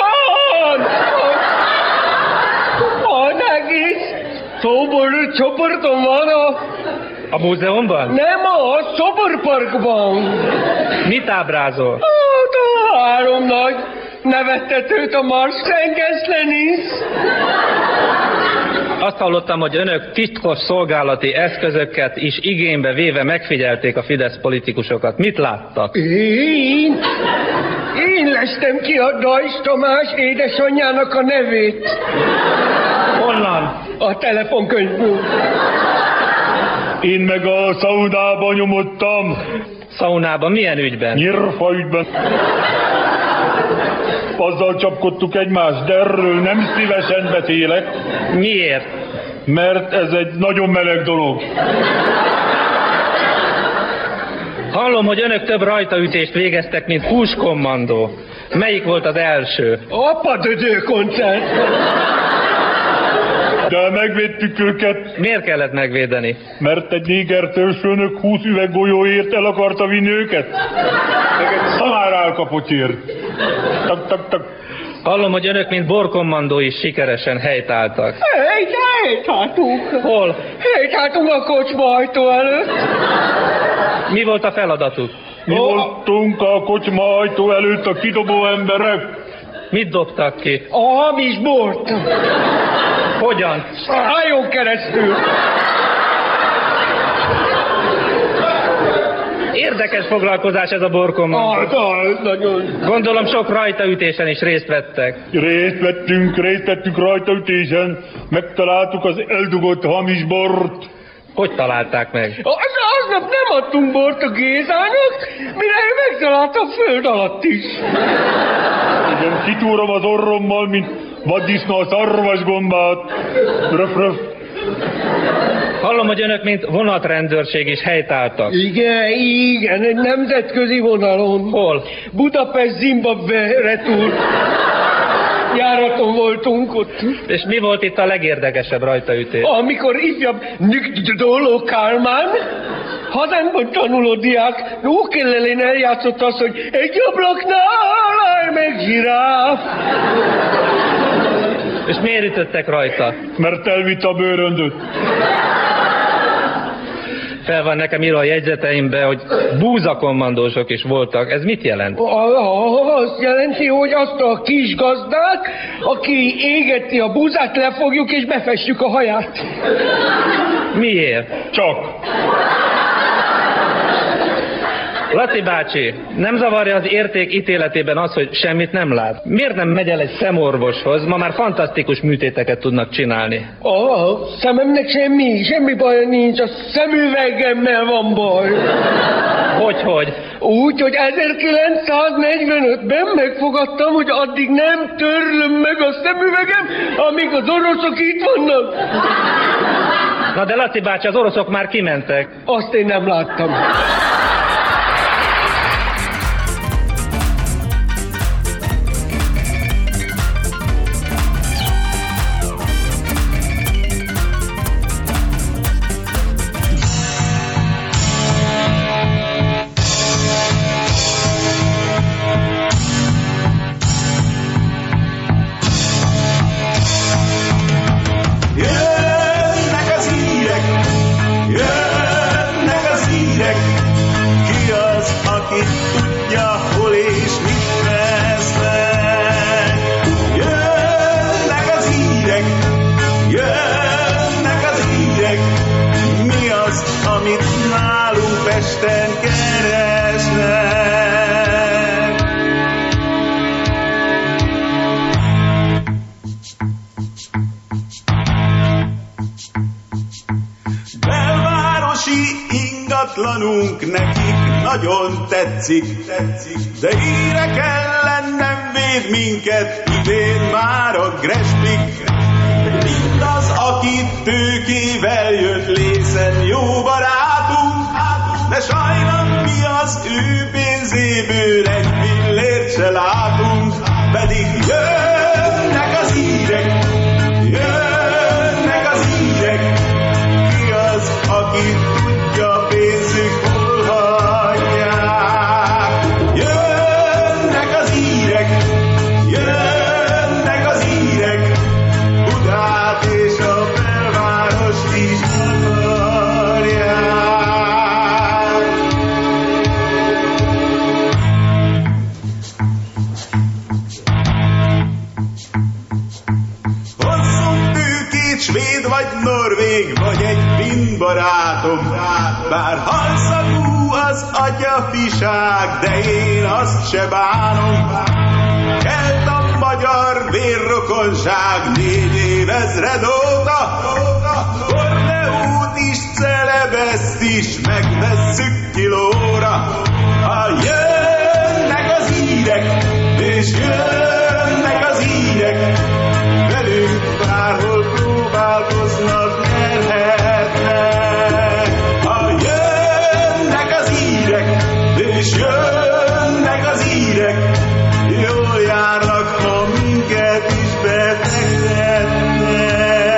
Van egész csoportom van a múzeumban? Nem, a szoborparkban. Mit ábrázol? A 3 nagy nevettetőt a Marseille-Lenis. Azt hallottam, hogy önök titkos szolgálati eszközöket is igénybe véve megfigyelték a Fidesz politikusokat. Mit láttak? Én lestem ki a Dajs Tamás édesanyjának a nevét. Honnan? A telefonkönyvből. Én meg a szaunában nyomottam. Szaunában? Milyen ügyben? Nyírfa ügyben. Azzal csapkodtuk egymást, de erről nem szívesen beszélek. Miért? Mert ez egy nagyon meleg dolog. Hallom, hogy önök több rajtaütést végeztek, mint húskommandó. Melyik volt az első? Apadödő koncert. De megvédtük őket. Miért kellett megvédeni? Mert egy néger törzsfőnök 20 üveggolyóért el akarta vinni őket. Meg egy szamár elkapottért. Tak. Hallom, hogy önök, mint borkommandó is sikeresen helytáltak. Helytáltunk. Hol? Helytáltunk a kocsma ajtó előtt. Mi volt a feladatuk? Mi voltunk a kocsma ajtó előtt a kidobó emberek. Mit dobtak ki? A hamis bort. Hogyan? A hajón keresztül. Érdekes foglalkozás ez a borkommandó. Nagyon. Gondolom sok rajtaütésen is részt vettek. Részt vettünk rajtaütésen. Megtaláltuk az eldugott hamis bort. Hogy találták meg? Aznap nem adtunk bort a Gézának, mire megtalálta a föld alatt is. Igen, kitúrom az orrommal, mint vaddisznó a szarvasgombát. Röf. Hallom, hogy önök, mint vonatrendőrség is helytáltak. Igen, egy nemzetközi vonalon. Hol? Budapest-Zimbabwe retúr. Járaton voltunk ott. És mi volt itt a legérdekesebb rajtaütés? Amikor ifjabb Nükdoló Kálmán, hazánkban tanuló diák ukulelén eljátszott azt, hogy egy ablaknál áll meg zsiráf. És miért ütöttek rajta? Mert elvitt a bőröndöt. Fel van nekem írva a jegyzeteimbe, hogy búzakommandósok is voltak. Ez mit jelent? Azt jelenti, hogy azt a kis gazdát, aki égeti a búzát, lefogjuk és befestjük a haját. Miért? Csak. Laci bácsi, nem zavarja az érték ítéletében az, hogy semmit nem lát? Miért nem megy el egy szemorvoshoz? Ma már fantasztikus műtéteket tudnak csinálni. A szememnek semmi baj nincs, a szemüvegemmel van baj. Hogy? Úgy, hogy 1945-ben megfogadtam, hogy addig nem törlöm meg a szemüvegem, amíg az oroszok itt vannak. Na de Laci bácsi, az oroszok már kimentek. Azt én nem láttam. Halljuk nekik, nagyon tetszik, de hírek ellen nem véd minket, idén már a Grespik. Mindaz, akit tőkével jött lészen, jó barátunk, de sajnálom mi az ő pénzéből egy pillért se látunk, pedig jönnek az hírek, jönnek az hírek, ki az, aki tudja pénzük hol hagyják. Jönnek az hírek, jönnek az hírek, Budát és a belvárost is akarják. Hozzunk tőkét, svéd vagy norvég, vagy egy finn barátom, bár halszagú az atyafiság, de én azt se bánom. Kelt a magyar vérrokonság 4 évezred óta, Korneót is, Celebeszt is megvesszük kilóra. Ha jönnek az hírek, és jönnek az hírek, velünk bárhol próbálkoznak, nyerhetnek. Ha jönnek az hírek, és jönnek az hírek, jól járnak, ha minket is befektetnek.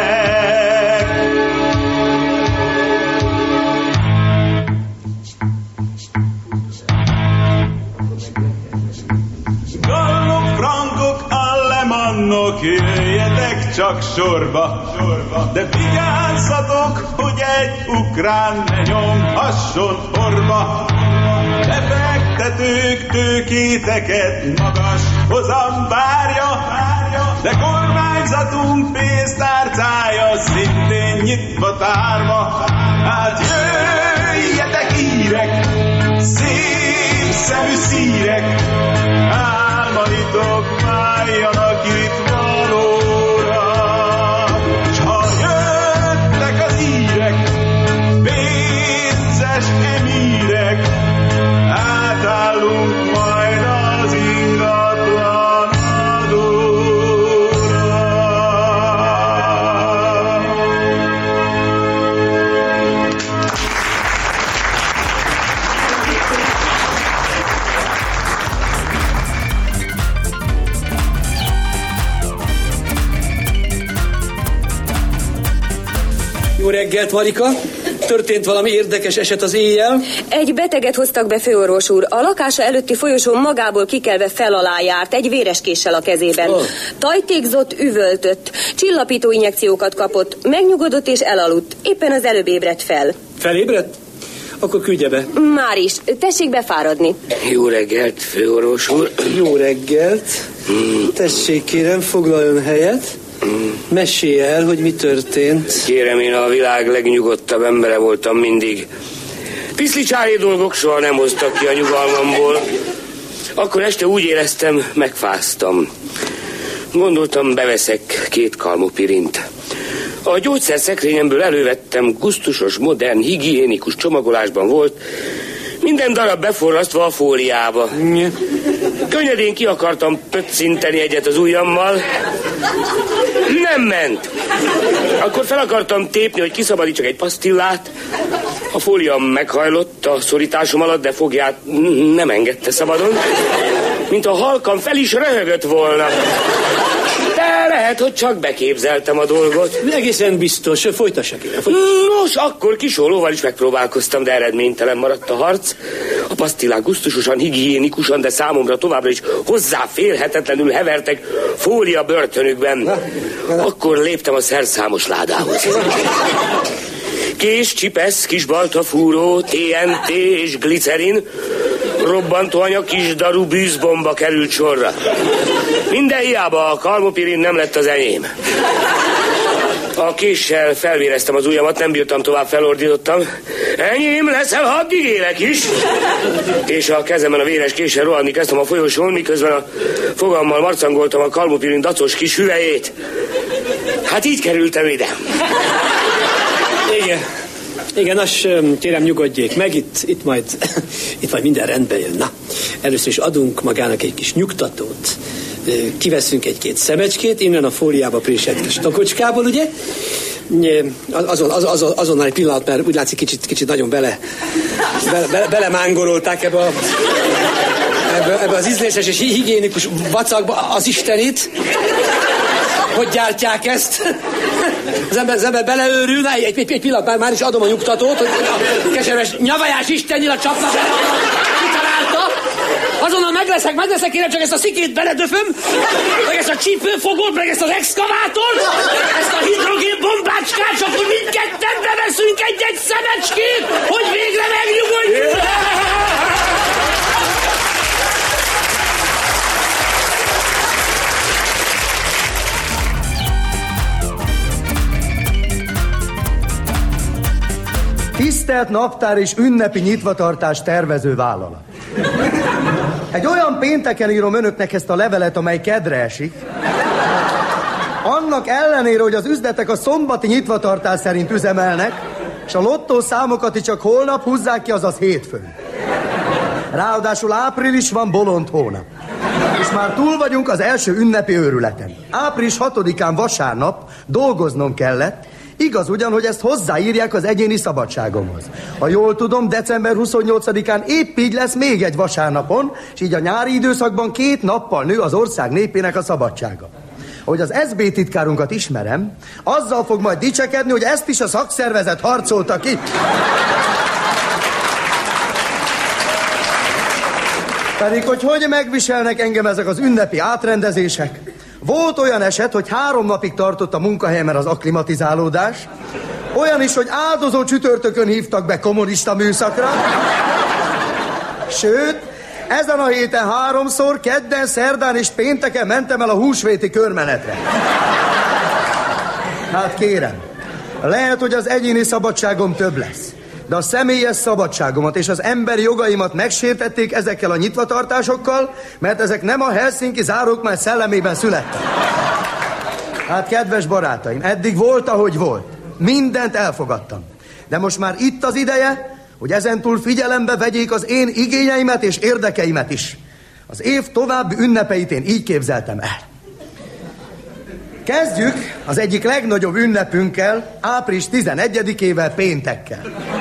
Gallok, frankok, allemannok, jöjjetek csak sorba, de vigyázzatok, hogy egy ukrán ne nyomhasson orba. Befektetők tőkéteket magas hozam várja, de kormányzatunk pénztárcája szintén nyitva tárva. Hát jöjjetek hírek, szép szemű szírek, álmaitok váljanak itt valóra. S ha jöttek az hírek, pénzes emírek, átállunk majd az ingatlan adóra. Jó reggelt, Marika! Történt valami érdekes eset az éjjel? Egy beteget hoztak be, főorvos úr. A lakása előtti folyosón magából kikelve fel alá járt, egy véres késsel a kezében. Tajtékzott, üvöltött, csillapító injekciókat kapott, megnyugodott és elaludt. Éppen az előbb ébredt fel. Felébredt? Akkor küldje be. Már is. Tessék befáradni. Jó reggelt, főorvos úr. Jó reggelt. Tessék, kérem, foglaljon helyet. Mesélje el, hogy mi történt. Kérem, én a világ legnyugodtabb embere voltam mindig. Piszlicsári dolgok soha nem hoztak ki a nyugalmamból. Akkor este úgy éreztem, megfáztam. Gondoltam, beveszek 2 kalmopirint. A gyógyszerszekrényemből elővettem, gusztusos, modern, higiénikus csomagolásban volt, minden darab beforrasztva a fóliába. Könnyedén ki akartam pöccinteni egyet az ujjammal. Nem ment. Akkor fel akartam tépni, hogy kiszabadítsak egy pasztillát. A fólia meghajlott a szorításom alatt, de fogját nem engedte szabadon. Mint a halkam fel is röhögött volna. De lehet, hogy csak beképzeltem a dolgot. Egészen biztos, folytassa ki. Nos, akkor kisólóval is megpróbálkoztam, de eredménytelen maradt a harc. A pasztillák gusztusosan, higiénikusan, de számomra továbbra is hozzáférhetetlenül hevertek fólia börtönükben. Akkor léptem a szerszámos ládához. Kés, csipesz, kisbaltafúró, TNT és glicerin, robbantóanyag, kisdarú bűzbomba került sorra. Minden hiába, a kalmopirin nem lett az enyém. A késsel felvéreztem az ujjamat, nem bírtam tovább, felordítottam. Enyém leszel, ha addig élek is. És a kezemben a véres késsel rohanni kezdtem a folyosón, miközben a fogammal marcangoltam a kalmopirin dacos kis hüvelyét. Hát így kerültem ide. Igen. Igen, kérem nyugodjék meg, itt majd minden rendbe jön. Na, először is adunk magának egy kis nyugtatót. Kiveszünk egy-két szemecskét, innen a fóliába préselt kis tokocskából, ugye? Azonnal egy pillanat, mert úgy látszik kicsit nagyon belemángorolták ebbe az ízléses és higiénikus vacakba az istenit. Hogy gyártják ezt? Az ember beleőrül, egy pillanat, már is adom a nyugtatót, hogy a keserves nyavajás istennyira csapna bele, kitalálta. Azonnal megleszek, kérem, csak ezt a szikét beledöföm, meg ezt a csípőfogót, meg ezt az exkavátort, ezt a hidrogén bombácskát, csak hogy mindketten beveszünk egy-egy szemecskét, hogy végre megnyugodjunk. Tisztelt naptár és ünnepi nyitvatartás tervező vállalat. Egy olyan pénteken írom önöknek ezt a levelet, amely kedre esik. Annak ellenére, hogy az üzletek a szombati nyitvatartás szerint üzemelnek, és a lottószámokat csak holnap húzzák ki, azaz hétfőn. Ráadásul április van, bolond hónap. És már túl vagyunk az első ünnepi őrületen. Április 6-án vasárnap dolgoznom kellett. Igaz ugyan, hogy ezt hozzáírják az egyéni szabadságomhoz. Ha jól tudom, december 28-án épp így lesz még egy vasárnapon, és így a nyári időszakban 2 nappal nő az ország népének a szabadsága. Ahogy az SB titkárunkat ismerem, azzal fog majd dicsekedni, hogy ezt is a szakszervezet harcolta ki. Pedig hogy megviselnek engem ezek az ünnepi átrendezések? Volt olyan eset, hogy 3 napig tartott a munkahelyemen az akklimatizálódás. Olyan is, hogy áldozó csütörtökön hívtak be kommunista műszakra. Sőt, ezen a héten 3-szor, kedden, szerdán és pénteken mentem el a húsvéti körmenetre. Hát kérem, lehet, hogy az egyéni szabadságom több lesz, de a személyes szabadságomat és az emberi jogaimat megsértették ezekkel a nyitvatartásokkal, mert ezek nem a Helsinki zárókmány szellemében születtek. Hát kedves barátaim, eddig volt, ahogy volt. Mindent elfogadtam. De most már itt az ideje, hogy ezentúl figyelembe vegyék az én igényeimet és érdekeimet is. Az év további ünnepeit én így képzeltem el. Kezdjük az egyik legnagyobb ünnepünkkel, április 11-ével, péntekkel.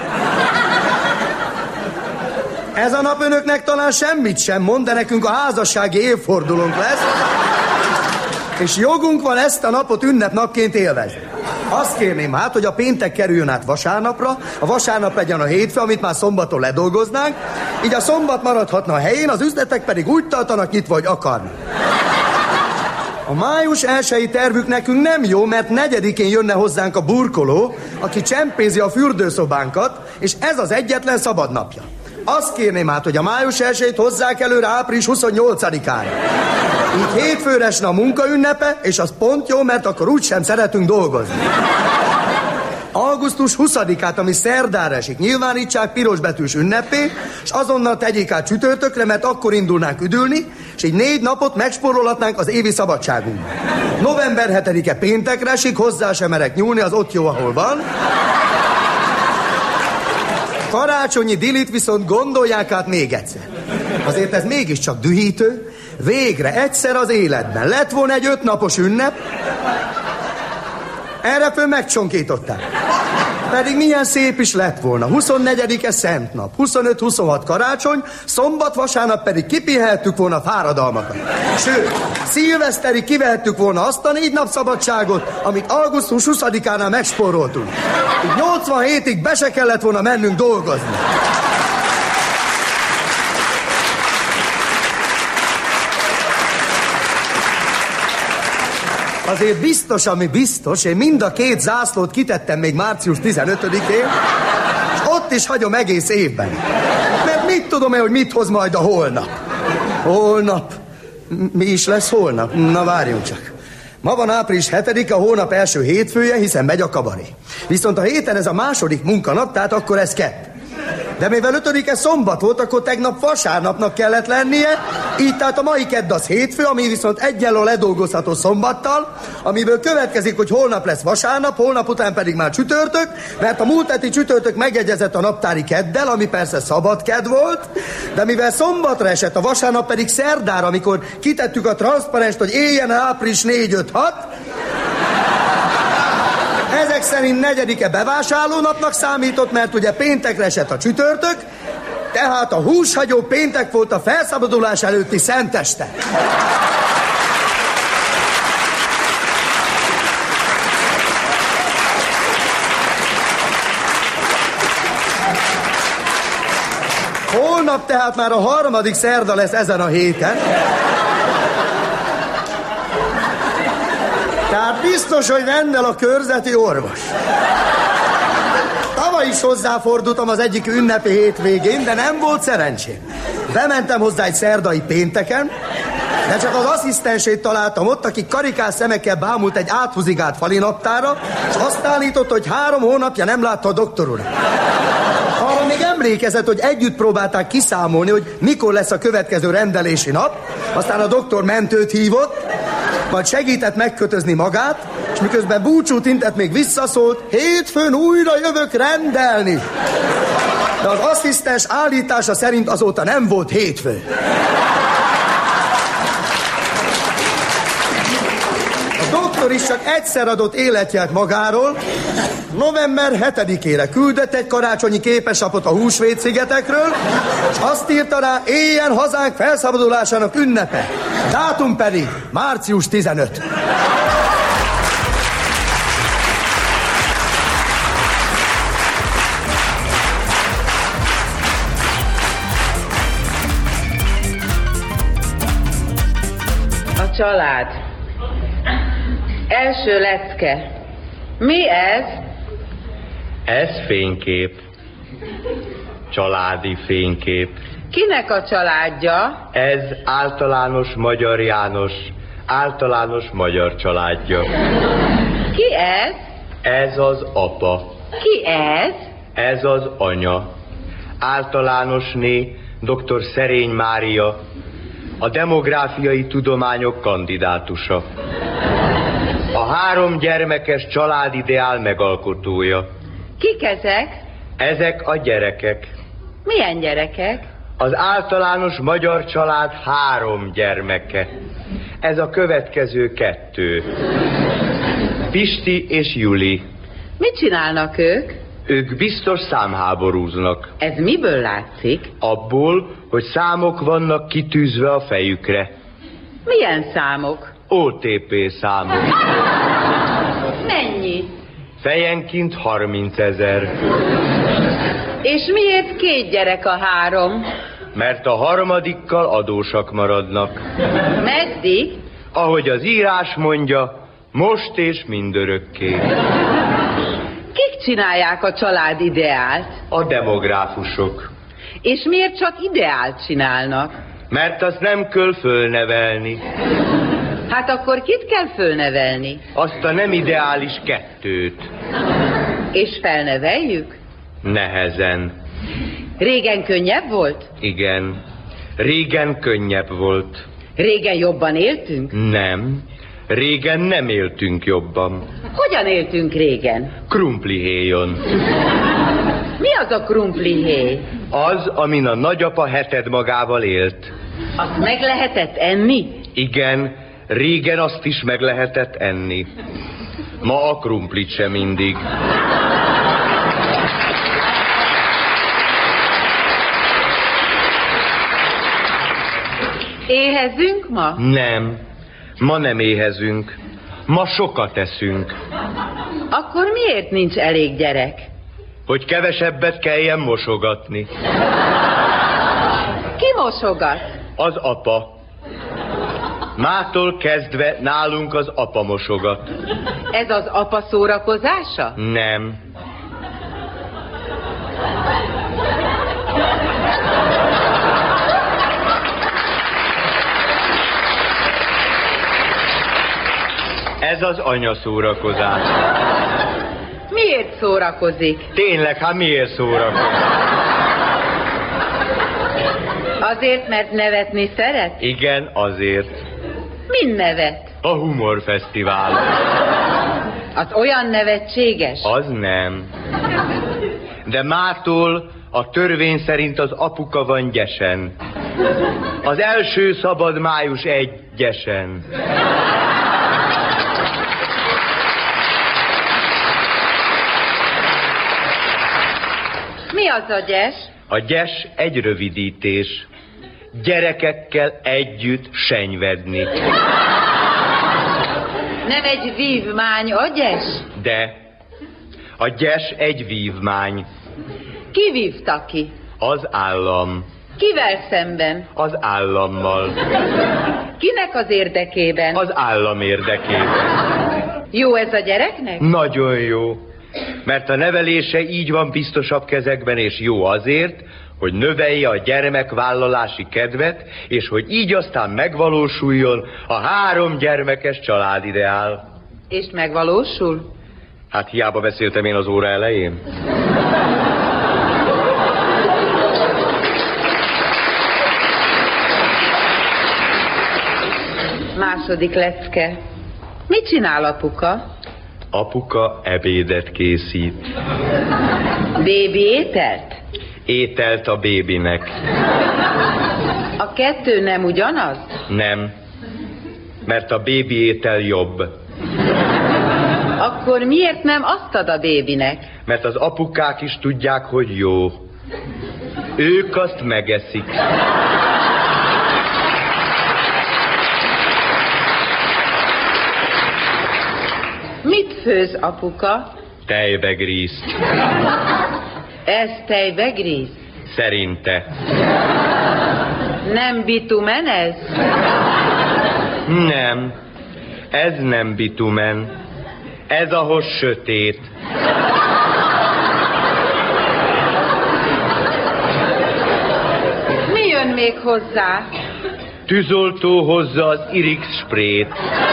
Ez a nap önöknek talán semmit sem mond, de nekünk a házassági évfordulónk lesz, és jogunk van ezt a napot ünnepnapként élvezni. Azt kérném hát, hogy a péntek kerüljön át vasárnapra, a vasárnap legyen a hétfő, amit már szombaton ledolgoznánk, így a szombat maradhatna a helyén, az üzletek pedig úgy tartanak nyitva, hogy akarnak. A május 1-i tervük nekünk nem jó, mert 4-én jönne hozzánk a burkoló, aki csempézi a fürdőszobánkat, és ez az egyetlen szabadnapja. Azt kérném hát, hogy a május 1-ét hozzák előre április 28-ára. Így hétfőre esne a munkaünnepe, és az pont jó, mert akkor úgysem szeretünk dolgozni. Augusztus 20-át, ami szerdára esik, nyilvánítsák pirosbetűs ünnepé, és azonnal tegyék át csütörtökre, mert akkor indulnánk üdülni, és így 4 napot megspórolhatnánk az évi szabadságunkban. November 7-e péntekre esik, hozzá sem merek nyúlni, az ott jó, ahol van. Karácsonyi dilit viszont gondolják át még egyszer. Azért ez mégiscsak dühítő. Végre egyszer az életben lett volna egy 5 napos ünnep, erre föl megcsonkították. Pedig milyen szép is lett volna. 24-e szent nap, 25-26 karácsony, szombat, vasárnap pedig kipihelhettük volna fáradalmakat. Sőt, szilveszterig kivehettük volna azt a 4 nap szabadságot, amit augusztus 20-ánál megspóroltunk. Így 87-ig be se kellett volna mennünk dolgozni. Azért biztos, ami biztos, én mind a 2 zászlót kitettem még március 15-én, és ott is hagyom egész évben. Mert mit tudom én, hogy mit hoz majd a holnap? Holnap? Mi is lesz holnap? Na várjunk csak. Ma van április 7-e, a hónap első hétfője, hiszen megy a kabaré. Viszont a héten ez a második munkanap, tehát akkor ez 2. De mivel 5-e szombat volt, akkor tegnap vasárnapnak kellett lennie, így tehát a mai kedd az hétfő, ami viszont egyenlő ledolgozható szombattal, amiből következik, hogy holnap lesz vasárnap, holnap után pedig már csütörtök, mert a múlt heti csütörtök megegyezett a naptári keddel, ami persze szabad kedd volt, de mivel szombatra esett, a vasárnap pedig szerdára, amikor kitettük a transzparenst, hogy éljen április 4-5-6, ezek szerint 4-e bevásárlónapnak számított, mert ugye péntekre esett a csütörtök, tehát a húshagyó péntek volt a felszabadulás előtti szenteste. Holnap tehát már a 3. szerda lesz ezen a héten. Tehát biztos, hogy rendel a körzeti orvos. Tavaly is hozzáfordultam az egyik ünnepi hétvégén, de nem volt szerencsém. Bementem hozzá egy szerdai pénteken, de csak az asszisztensét találtam ott, aki karikás szemekkel bámult egy áthuzigált falinaptára, és azt állított, hogy 3 hónapja nem látta a doktor urat. Arra még emlékezett, hogy együtt próbálták kiszámolni, hogy mikor lesz a következő rendelési nap, aztán a doktor mentőt hívott, majd segített megkötözni magát, és miközben búcsút intett, még visszaszólt, hétfőn újra jövök rendelni. De az asszisztens állítása szerint azóta nem volt hétfő. A doktor is csak egyszer adott életjelt magáról, november 7-ére küldött egy karácsonyi képeslapot a Húsvét-szigetekről, és azt írta rá, éljen hazánk felszabadulásának ünnepe. Dátum pedig március 15. A család. Első lecke. Mi ez? Ez fénykép. Családi fénykép. Kinek a családja? Ez általános Magyar János, általános magyar családja. Ki ez? Ez az apa. Ki ez? Ez az anya. Általánosné dr. Szerény Mária, a demográfiai tudományok kandidátusa. A 3 gyermekes családideál megalkotója. Kik ezek? Ezek a gyerekek. Milyen gyerekek? Az általános magyar család 3 gyermeke. Ez a következő 2. Pisti és Juli. Mit csinálnak ők? Ők biztos számháborúznak. Ez miből látszik? Abból, hogy számok vannak kitűzve a fejükre. Milyen számok? OTP számok. Mennyi? Fejenként 30 000. És miért 2 gyerek a 3? Mert a 3-dikkal adósak maradnak. Meddig? Ahogy az írás mondja, most és mindörökké. Kik csinálják a család ideált? A demográfusok. És miért csak ideált csinálnak? Mert azt nem kell fölnevelni. Hát akkor kit kell fölnevelni? Azt a nem ideális 2-t. És felneveljük? Nehezen. Régen könnyebb volt? Igen. Régen könnyebb volt. Régen jobban éltünk? Nem. Régen nem éltünk jobban. Hogyan éltünk régen? Krumplihéjon. Mi az a krumplihéj? Az, amin a nagyapa heted magával élt. Azt meg lehetett enni? Igen, régen azt is meg lehetett enni. Ma a krumplit sem mindig. Éhezünk ma? Nem, ma nem éhezünk. Ma sokat eszünk. Akkor miért nincs elég gyerek? Hogy kevesebbet kelljen mosogatni. Ki mosogat? Az apa. Mától kezdve nálunk az apa mosogat. Ez az apa szórakozása? Nem. Ez az anya szórakozás. Miért szórakozik? Tényleg, hát miért szórakozik? Azért, mert nevetni szeret? Igen, azért. Min nevet? A humorfesztivál. Az olyan nevetséges? Az nem. De mától a törvény szerint az apuka van gyesen. Az első szabad május 1-esen. Mi az a gyes? A gyes egy rövidítés. Gyerekekkel együtt senyvedni. Nem egy vívmány a gyes? De a gyes egy vívmány. Ki vívta ki? Az állam. Kivel szemben? Az állammal. Kinek az érdekében? Az állam érdekében. Jó ez a gyereknek? Nagyon jó. Mert a nevelése így van biztosabb kezekben, és jó azért, hogy növelje a gyermekvállalási kedvet, és hogy így aztán megvalósuljon a 3 gyermekes családideál. És megvalósul? Hát hiába beszéltem én az óra elején. Második lecke. Mit csinál apuka? Apuka ebédet készít. Bébi ételt? Ételt a bébinek. A kettő nem ugyanaz? Nem. Mert a bébi étel jobb. Akkor miért nem azt ad a bébinek? Mert az apukák is tudják, hogy jó. Ők azt megeszik. Mit főz apuka? Tejbegrízt. Ez tejbegríz? Szerinte. Nem bitumen ez? Nem. Ez nem bitumen. Ez ahhoz sötét. Mi jön még hozzá? Tűzoltó hozza az Irix sprét.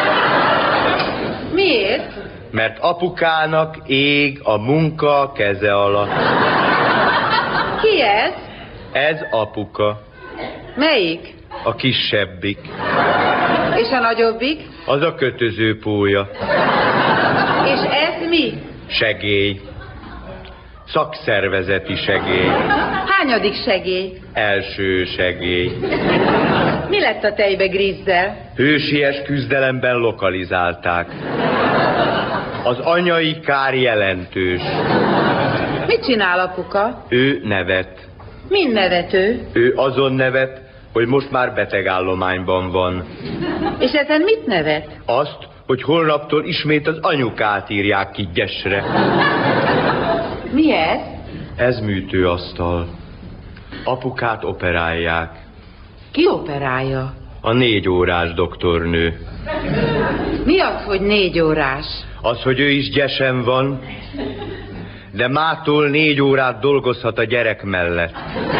Miért? Mert apukának ég a munka a keze alatt. Ki ez? Ez apuka. Melyik? A kisebbik. És a nagyobbik? Az a kötözőpólya. És ez mi? Segély. Szakszervezeti segély. Hányadik segély? Első segély. Mi lett a tejbegrízzel? Hősies küzdelemben lokalizálták. Az anyai kár jelentős. Mit csinál apuka? Ő nevet. Min nevet ő? Ő azon nevet, hogy most már betegállományban van. És ezen mit nevet? Azt, hogy holnaptól ismét az anyukát írják ki gyesre. Mi ez? Ez műtőasztal. Apukát operálják. Ki operálja? A 4 órás doktornő. Mi az, hogy 4 órás? Az, hogy ő is gyesen van, de mától 4 órát dolgozhat a gyerek mellett.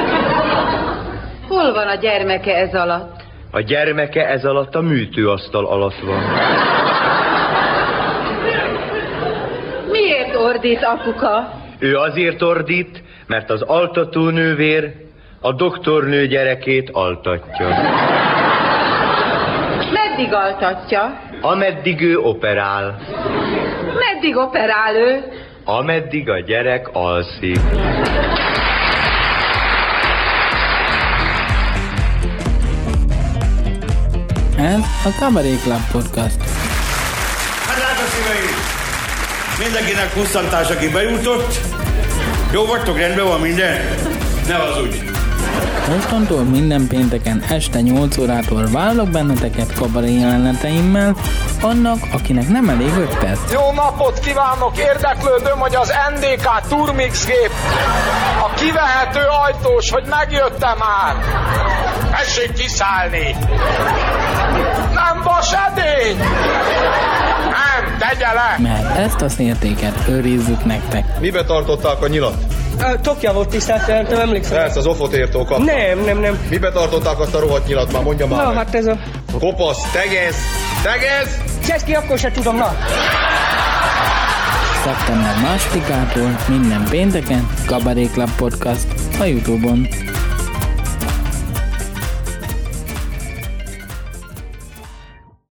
Hol van a gyermeke ez alatt? A gyermeke ez alatt a műtőasztal alatt van. Miért ordít apuka? Ő azért ordít, mert az altatónővér a doktornő gyerekét altatja. Meddig altatja? Ameddig ő operál. Meddig operál ő? Ameddig a gyerek alszik. Ez a Cabaret Club Podcast. Hát drága szíveim! Mindenkinek pusztantás, aki bejutott. Jó vagytok, rendben van minden? Ne hazudj! Mostantól minden pénteken este 8 órától várlak benneteket kabaré jeleneteimmel, annak, akinek nem elég 5 perc. Jó napot kívánok! Érdeklődöm, hogy az NDK Turmix gép a kivehető ajtós, hogy megjöttem már. Tessék kiszállni! Nem vas edény! Nem, tegye le! Mert ezt az értéket őrizzük nektek. Mibe tartották a nyilat? Tokja volt, tisztelt jelentem, emlékszem. Persze, az ofot értó kapta. Nem. Mibe tartották azt a rohadt nyilat, már mondja már. Na, meg. hát ez a... Kopasz, tegez! Cseszki, akkor se tudom, na. Szeptember 2-ától minden pénteken Cabaret Club Podcast a YouTube-on.